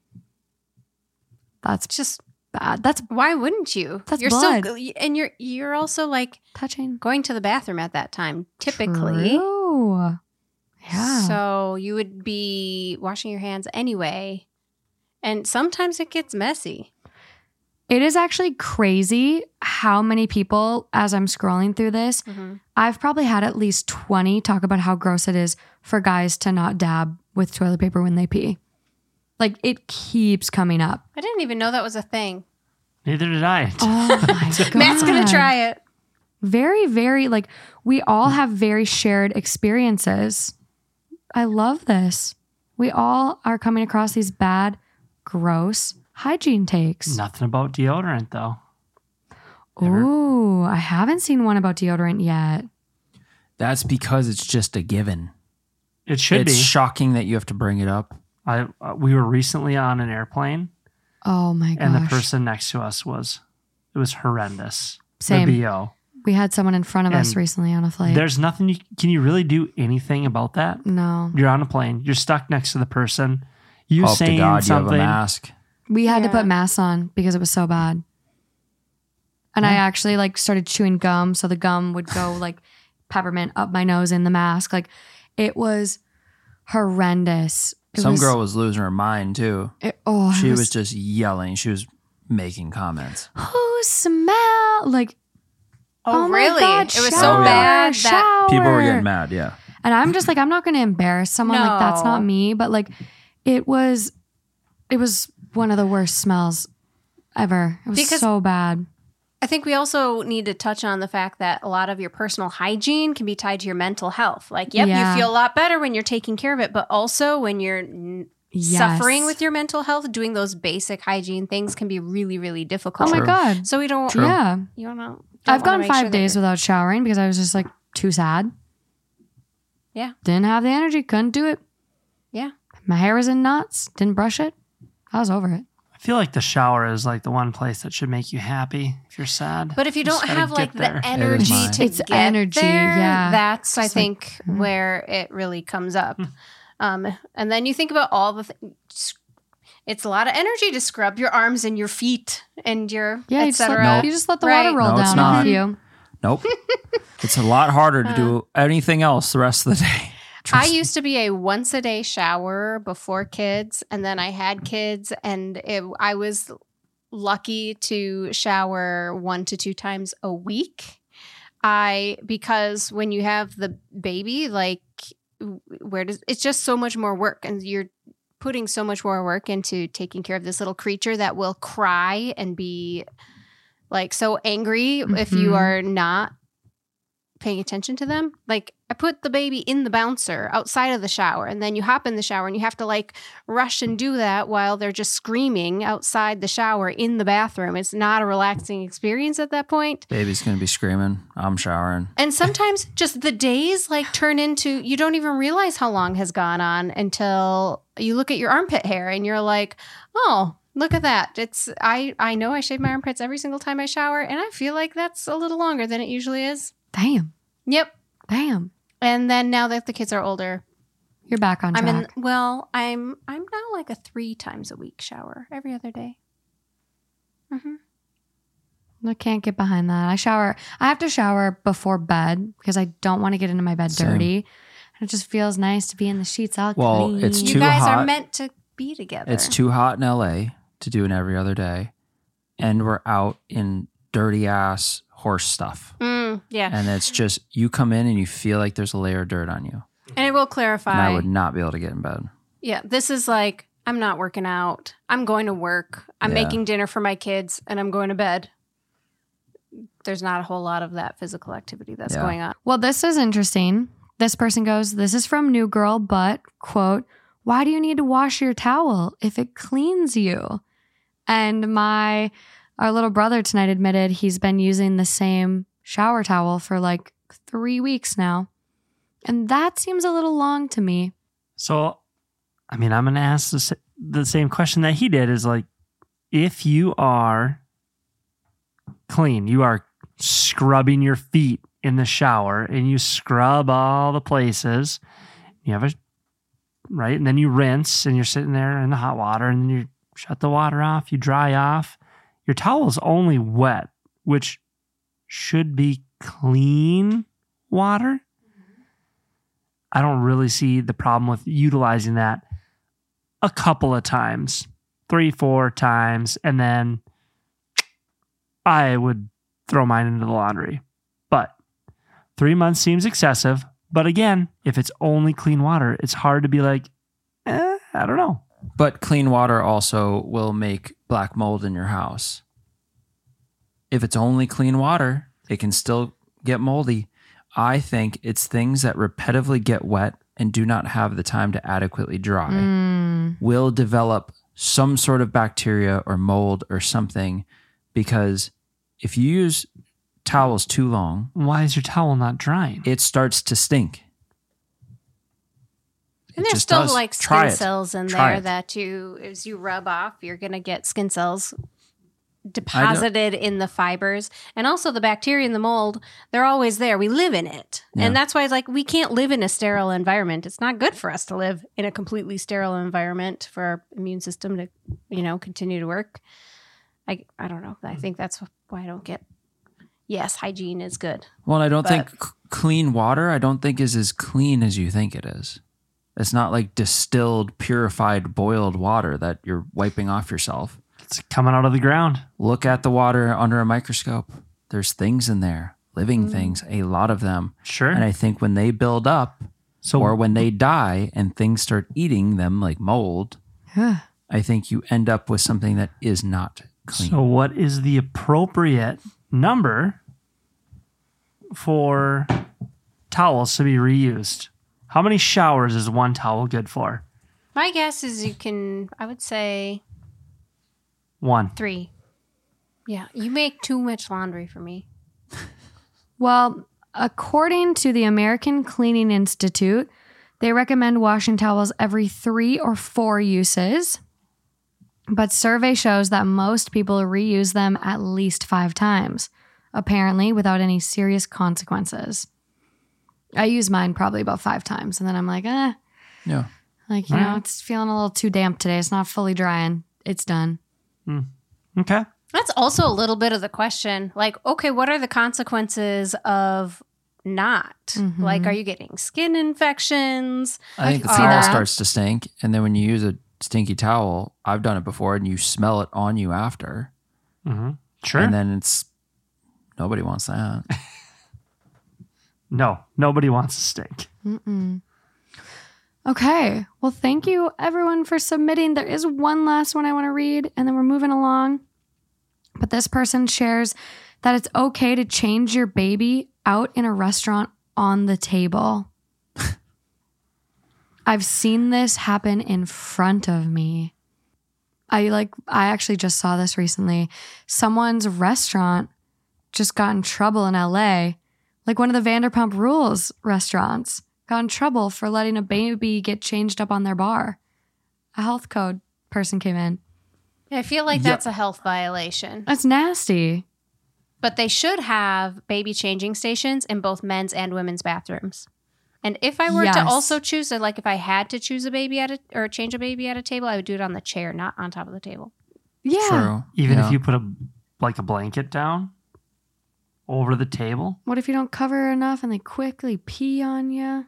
That's It's just bad. That's why wouldn't you? That's you're blood. still and you're you're also like touching. going to the bathroom at that time, typically. True. Yeah. So you would be washing your hands anyway. And sometimes it gets messy. It is actually crazy how many people, as I'm scrolling through this, Mm-hmm. I've probably had at least twenty talk about how gross it is for guys to not dab with toilet paper when they pee. Like it keeps coming up. I didn't even know that was a thing. Neither did I. Oh my God. Matt's going to try it. Very, very, like we all have very shared experiences. I love this. We all are coming across these bad, gross hygiene takes. Nothing about deodorant though. Ooh, I haven't seen one about deodorant yet. That's because it's just a given. It should it's be. shocking that you have to bring it up. I uh, we were recently on an airplane, Oh my gosh. and the person next to us was it was horrendous. Same. The B O. We had someone in front of us And recently on a flight. There's nothing you can you really do anything about that? No. You're on a plane. You're stuck next to the person. You Hope to saying God you have a something. mask. We had to Yeah. put masks on because it was so bad. And I actually like started chewing gum. So the gum would go like peppermint up my nose in the mask. Like it was horrendous. It Some was, girl was losing her mind too. it- oh, She it was, just yelling. She was making comments. who smell like, Oh, oh my really? God, it was shower, so bad that shower. People were getting mad. Yeah. And I'm just like, I'm not going to embarrass someone. Like that's No. not me. But like, it was, it was one of the worst smells ever. It was Because- so bad. I think we also need to touch on the fact that a lot of your personal hygiene can be tied to your mental health. Like, yep, Yeah. you feel a lot better when you're taking care of it, but also when you're n- Yes. suffering with your mental health, doing those basic hygiene things can be really, really Oh difficult. my True. God. So we don't, True. Yeah. you don't know. I've gone five days without showering because I was just like too sad. Yeah. Didn't have the energy. Couldn't do it. Yeah. My hair was in knots. Didn't brush it. I was over it. I feel like the shower is like the one place that should make you happy if you're sad. But if you Just don't gotta have get like there. the energy mine. to It's get energy, there, yeah. that's I Just think like- where it really comes up. Um, and then you think about all the things. It's a lot of energy to scrub your arms and your feet and your Yeah, you et just, let, cetera. you just let the Right. water roll No, it's down not. off you. Nope. It's a lot harder to do anything else the rest of the day. I Trust me. used to be a once a day shower before kids, and then I had kids, and it, I was lucky to shower one to two times a week. I because when you have the baby, like where does it's just so much more work, and you're putting so much more work into taking care of this little creature that will cry and be like so angry if you Mhm. are not paying attention to them. Like I put the baby in the bouncer outside of the shower, and then you hop in the shower and you have to like rush and do that while they're just screaming outside the shower in the bathroom. It's not a relaxing experience at that point. Baby's going to be screaming. I'm showering. And sometimes just the days like turn into you don't even realize how long has gone on until you look at your armpit hair and you're like, "Oh, look at that. It's I I know I shave my armpits every single time I shower, and I feel like that's a little longer than it usually is." Damn. Yep. Damn. And then now that the kids are older, You're back on track. I'm in well, I'm I'm now like a three times a week shower every other day. hmm I can't get behind that. I shower. I have to shower before bed because I don't want to get into my bed Same. dirty. And it just feels nice to be in the sheets all Well, clean. it's You Too guys are hot. meant to be together. It's too hot in L A to do it every other day. And we're out in dirty ass horse stuff. Mm, yeah, And it's just, you come in and you feel like there's a layer of dirt on you. and I will And clarify. I would not be able to get in bed. Yeah, this is like I'm not working out. I'm going to work. I'm Yeah. making dinner for my kids, and I'm going to bed. There's not a whole lot of that physical activity that's Yeah. going on. Well, this is interesting. This person goes, this is from New Girl, but, quote, why do you need to wash your towel if it cleans you? And my, our little brother tonight admitted he's been using the same shower towel for like three weeks now. And that seems a little long to me. So, I mean, I'm going to ask the, s- the same question that he did is like, if you are clean, you are scrubbing your feet in the shower and you scrub all the places, you have a, right? And then you rinse and you're sitting there in the hot water and then you shut the water off, you dry off. Your towel's only wet, which should be clean water. I don't really see the problem with utilizing that a couple of times, three, four times, and then I would throw mine into the laundry. But three months seems excessive. But again, if it's only clean water, it's hard to be like, eh, I don't know. But clean water also will make black mold in your house. If it's only clean water, it can still get moldy. I think it's things that repetitively get wet and do not have the time to adequately dry Mm. will develop some sort of bacteria or mold or something, because if you use towels too long, Why is your towel not drying? it starts to stink. And It there's just still does. like Try skin it. cells in Try there it. that you, as you rub off, you're going to get skin cells deposited in the fibers. And also the bacteria and the mold, they're always there. We live in it. Yeah. And that's why it's like we can't live in a sterile environment. It's not good for us to live in a completely sterile environment for our immune system to, you know, continue to work. I, I don't know. I think that's why I don't get, yes, hygiene is good. Well, I don't But- think c- clean water, I don't think is as clean as you think it is. It's not like distilled, purified, boiled water that you're wiping off yourself. It's coming out of the ground. Look at the water under a microscope. There's things in there, living Mm. things, a lot of them. Sure. And I think when they build up so or when they die and things start eating them like mold, I think you end up with something that is not clean. So, what is the appropriate number for towels to be reused? How many showers is one towel good for? My guess is you can, I would say One. three. Yeah, you make too much laundry for me. Well, according to the American Cleaning Institute, they recommend washing towels every three or four uses. But survey shows that most people reuse them at least five times, apparently without any serious consequences. I use mine probably about five times, and then I'm like, eh, Yeah. like, you All know, right. it's feeling a little too damp today. It's not fully drying. It's done. Okay. That's also a little bit of the question. Like, okay, what are the consequences of not? Mhm. Like, are you getting skin infections? I think the can see towel that. starts to stink, and then when you use a stinky towel, I've done it before, and you smell it on you after, Mm-hmm. Sure. and then it's nobody wants that. No, nobody wants to stink. Mm-mm. Okay. Well, thank you everyone for submitting. There is one last one I want to read, and then we're moving along. But this person shares that it's okay to change your baby out in a restaurant on the table. I've seen this happen in front of me. I like I actually just saw this recently. Someone's restaurant just got in trouble in L A. Like one of the Vanderpump Rules restaurants got in trouble for letting a baby get changed up on their bar. A health code person came in. I feel like Yeah. that's a health violation. That's nasty. But they should have baby changing stations in both men's and women's bathrooms. And if I were Yes. to also choose, like if I had to choose a baby at a, or change a baby at a table, I would do it on the chair, not on top of the table. Yeah. True. Even Yeah. if you put a like a blanket down over the table. What if you don't cover enough and they quickly pee on you?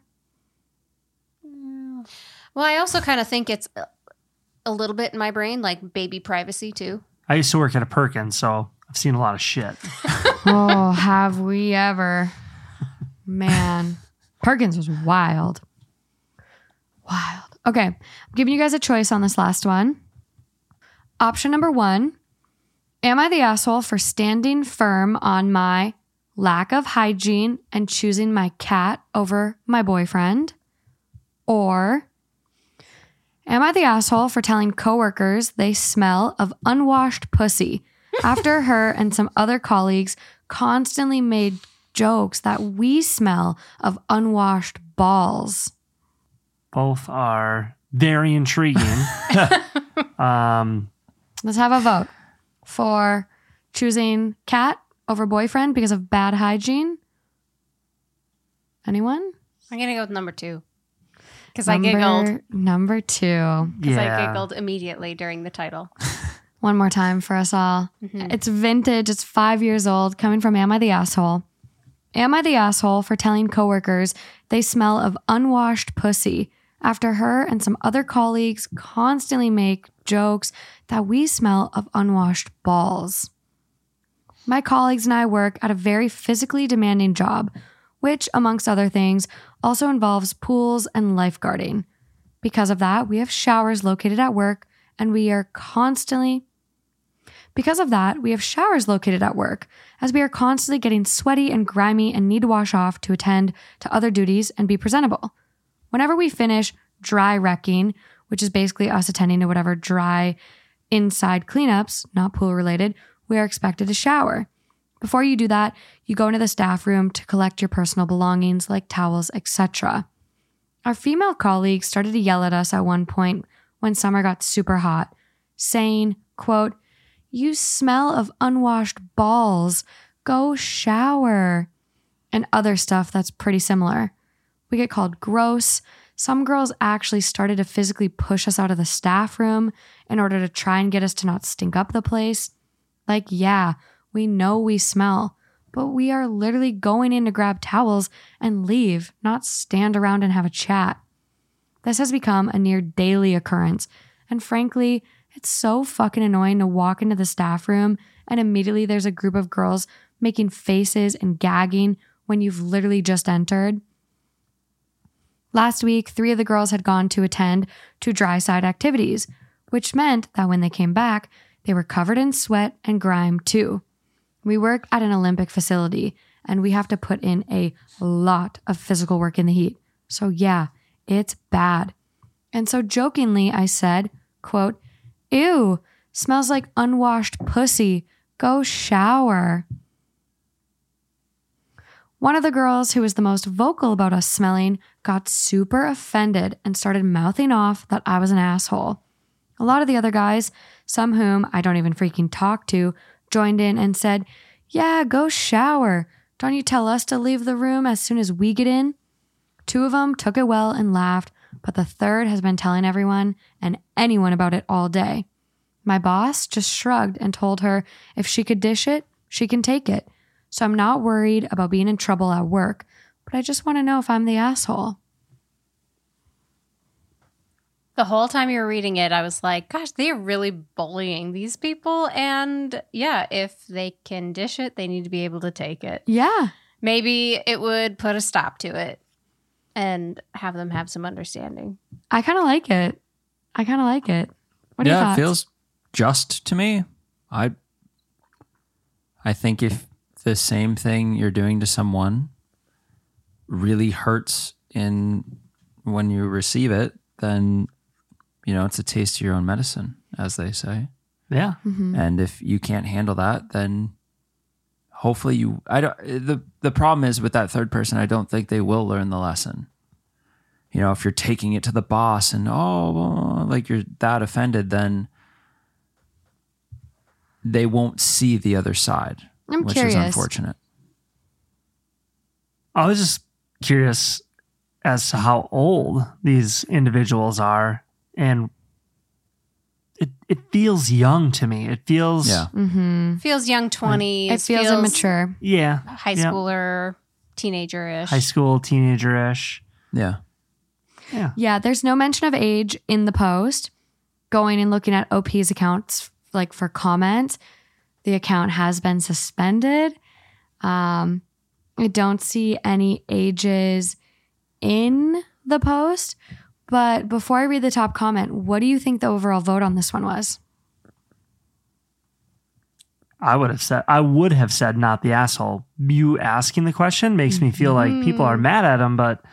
Well, I also kind of think it's a- a little bit in my brain, like baby privacy too. I used to work at a Perkins, so I've seen a lot of shit. Oh, have we ever? Man, Perkins was wild. Wild. Okay, I'm giving you guys a choice on this last one. Option number one, am I the asshole for standing firm on my lack of hygiene and choosing my cat over my boyfriend? Or am I the asshole for telling coworkers they smell of unwashed pussy after her and some other colleagues constantly made jokes that we smell of unwashed balls? Both are very intriguing. um, Let's have a vote for choosing cat over boyfriend because of bad hygiene. Anyone? I'm going to go with number two. Because I giggled. Number two. Because yeah. I giggled immediately during the title. One more time for us all. Mhm. It's vintage. It's five years old, coming from Am I the Asshole? Am I the asshole for telling coworkers they smell of unwashed pussy after her and some other colleagues constantly make jokes that we smell of unwashed balls? My colleagues and I work at a very physically demanding job, which, amongst other things, also involves pools and lifeguarding. Because of that, we have showers located at work, and we are constantly Because of that, we have showers located at work, as we are constantly getting sweaty and grimy and need to wash off to attend to other duties and be presentable. Whenever we finish dry wrecking, which is basically us attending to whatever dry inside cleanups, not pool related, we are expected to shower. Before you do that, you go into the staff room to collect your personal belongings like towels, et cetera. Our female colleagues started to yell at us at one point when summer got super hot, saying, quote, "You smell of unwashed balls. Go shower." And other stuff that's pretty similar. We get called gross. Some girls actually started to physically push us out of the staff room in order to try and get us to not stink up the place. Like, yeah, we know we smell, but we are literally going in to grab towels and leave, not stand around and have a chat. This has become a near daily occurrence, and frankly, it's so fucking annoying to walk into the staff room and immediately there's a group of girls making faces and gagging when you've literally just entered. Last week, three of the girls had gone to attend to dry side activities, which meant that when they came back, they were covered in sweat and grime too. We work at an Olympic facility and we have to put in a lot of physical work in the heat. So yeah, it's bad. And so jokingly, I said, quote, ew, smells like unwashed pussy. Go shower. One of the girls who was the most vocal about us smelling got super offended and started mouthing off that I was an asshole. A lot of the other guys, some whom I don't even freaking talk to, joined in and said, yeah, go shower. Don't you tell us to leave the room as soon as we get in? Two of them took it well and laughed, but the third has been telling everyone and anyone about it all day. My boss just shrugged and told her if she could dish it, she can take it. So I'm not worried about being in trouble at work, but I just want to know if I'm the asshole. The whole time you were reading it, I was like, gosh, they are really bullying these people. And yeah, if they can dish it, they need to be able to take it. Yeah. Maybe it would put a stop to it and have them have some understanding. I kind of like it. I kind of like it. What do you Yeah, thoughts? it feels just to me. I I think if the same thing you're doing to someone really hurts in when you receive it, then you know it's a taste of your own medicine, as they say. Yeah. Mhm. And if you can't handle that, then hopefully you. I don't. the The problem is with that third person. I don't think they will learn the lesson. You know, if you're taking it to the boss and oh, like you're that offended, then they won't see the other side, I'm which curious. is unfortunate. I was just curious as to how old these individuals are, and it it feels young to me. It feels Yeah. Mm-hmm. Feels young twenties. It feels, immature. yeah, High yeah. schooler, teenager-ish. high school teenager-ish. Yeah. Yeah. Yeah, there's no mention of age in the post. Going and looking at O P's accounts, like for comments, the account has been suspended. Um, I don't see any ages in the post. But before I read the top comment, what do you think the overall vote on this one was? I would have said I would have said not the asshole. You asking the question makes me feel like people are mad at him, but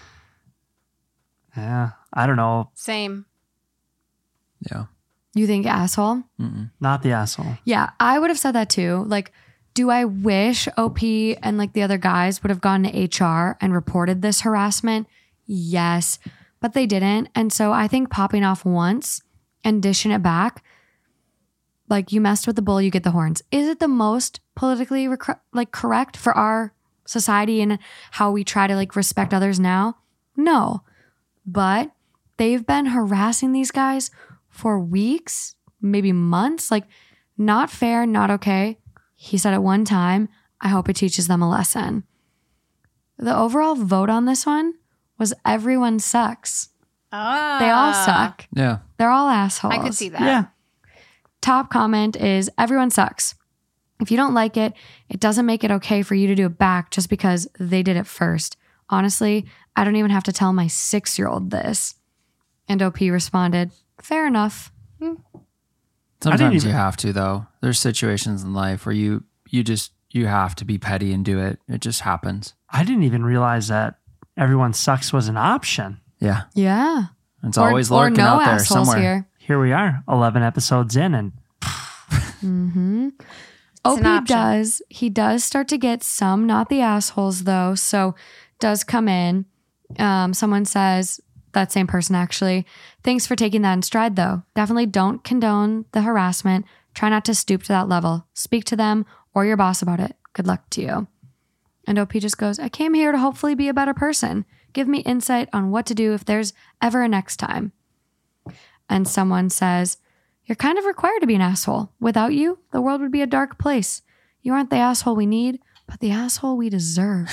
yeah, I don't know. Same. Yeah. You think asshole? Mm-mm. Not the asshole. Yeah, I would have said that too. Like, do I wish O P and like the other guys would have gone to H R and reported this harassment? Yes, but they didn't. And so I think popping off once and dishing it back, like you messed with the bull, you get the horns. Is it the most politically rec- like correct for our society and how we try to like respect others now? No, but they've been harassing these guys for weeks, maybe months. Like, not fair, not okay. He said it one time. I hope it teaches them a lesson. The overall vote on this one was everyone sucks. Ah, They all suck. Yeah. They're all assholes. I could see that. Yeah. Top comment is everyone sucks. If you don't like it, it doesn't make it okay for you to do it back just because they did it first. Honestly, I don't even have to tell my six-year-old this. And O P responded, fair enough. Sometimes even- you have to, though. There's situations in life where you you just you have to be petty and do it. It just happens. I didn't even realize that everyone sucks was an option. Yeah. Yeah. It's always lurking or no out there assholes somewhere. here. Here we are, eleven episodes in, and Mm-hmm. an O P option. does. He does start to get some, not the assholes though. So does come in. Um, someone says, that same person actually, thanks for taking that in stride though. Definitely don't condone the harassment. Try not to stoop to that level. Speak to them or your boss about it. Good luck to you. And O P just goes, I came here to hopefully be a better person. Give me insight on what to do if there's ever a next time. And someone says, you're kind of required to be an asshole. Without you, the world would be a dark place. You aren't the asshole we need, but the asshole we deserve.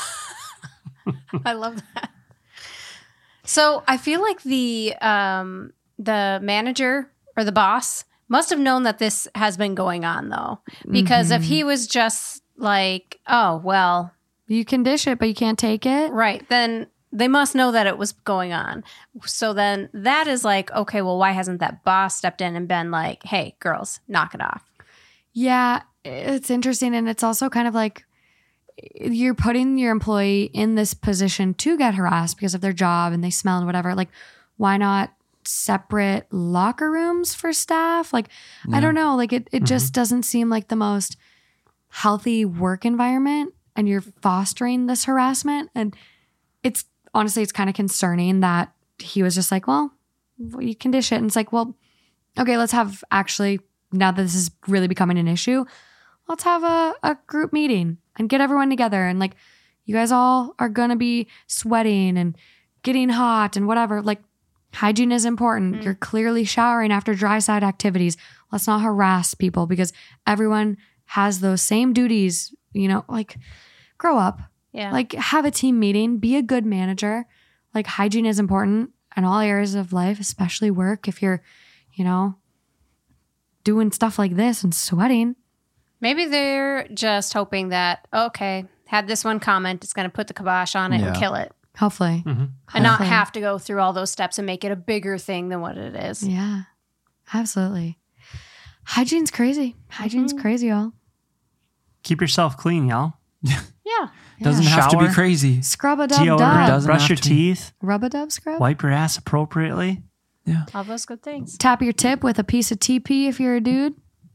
I love that. So I feel like the um, the manager or the boss must have known that this has been going on, though, because if he was just like, "Oh, well, You can dish it, but you can't take it. right," then they must know that it was going on. So then that is like, okay, well, why hasn't that boss stepped in and been like, "Hey, girls, knock it off"? Yeah, it's interesting. And it's also kind of like you're putting your employee in this position to get harassed because of their job and they smell and whatever. Like, why not separate locker rooms for staff? Like, I Yeah. don't know. Like, it, it just doesn't seem like the most healthy work environment. And you're fostering this harassment. And it's honestly, it's kind of concerning that he was just like, well, you can dish it. And it's like, well, okay, let's have actually, now that this is really becoming an issue, let's have a, a group meeting and get everyone together. And like, you guys all are going to be sweating and getting hot and whatever. Like, hygiene is important. Mm. You're clearly showering after dry side activities. Let's not harass people because everyone has those same duties, you know, like grow up, Yeah. like have a team meeting, be a good manager. Like, hygiene is important in all areas of life, especially work. If you're, you know, doing stuff like this and sweating. Maybe they're just hoping that, okay, had this one comment, it's going to put the kibosh on it and Yeah. kill it. Hopefully. Mm-hmm. And not Hopefully. have to go through all those steps and make it a bigger thing than what it is. Yeah, absolutely. Hygiene's crazy. Hygiene's Mhm. crazy, y'all. Keep yourself clean, y'all. Yeah. Doesn't Yeah. have to Shower. be crazy. Scrub a dub Deodorant, dub. doesn't brush have your to be. teeth, Rub a dub scrub. wipe your ass appropriately. Yeah. All those good things. Tap your tip with a piece of T P if you're a dude.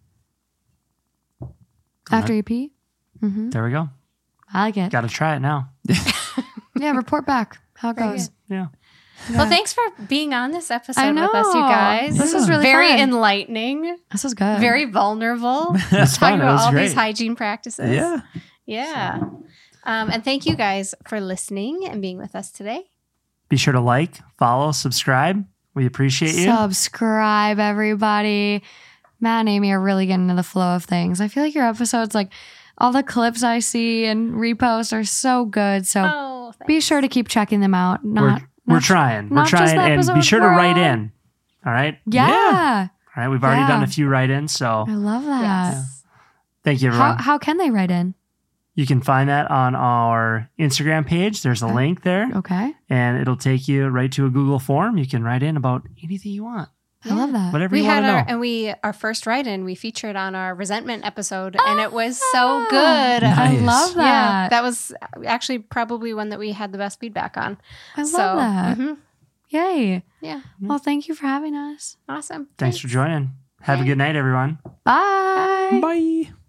After you pee. hmm There we go. I like it. Got to try it now. Yeah, report back how it Very goes. Yeah. Well, thanks for being on this episode I know. with us, you guys. This was really very fun. enlightening, This was good. very vulnerable. It's fun. Talking It about was all great. these hygiene practices. Yeah. Yeah. Um, and thank you guys for listening and being with us today. Be sure to like, follow, subscribe. We appreciate you. Subscribe, everybody. Matt and Amy are really getting into the flow of things. I feel like your episodes, like all the clips I see and repost, are so good. So Oh, be sure to keep checking them out. Not, we're we're not- trying. We're not just trying. the And be episodes sure to we're write on. in. All right. Yeah. Yeah. All right. We've already Yeah. done a few write ins. So I love that. Yes. thank you, How, everyone. how can they write in? You can find that on our Instagram page. There's a Okay. link there, Okay. and it'll take you right to a Google form. You can write in about anything you want, I love that. whatever We you want had to know. our and we our first write-in we featured on our resentment episode, and it was so Ah, good. Nice. I love that. Yeah, that was actually probably one that we had the best feedback on. I love so, that. mhm. Yay. Yeah, Well, thank you for having us. awesome. Thanks for joining. Have a good night, everyone. Bye. Bye.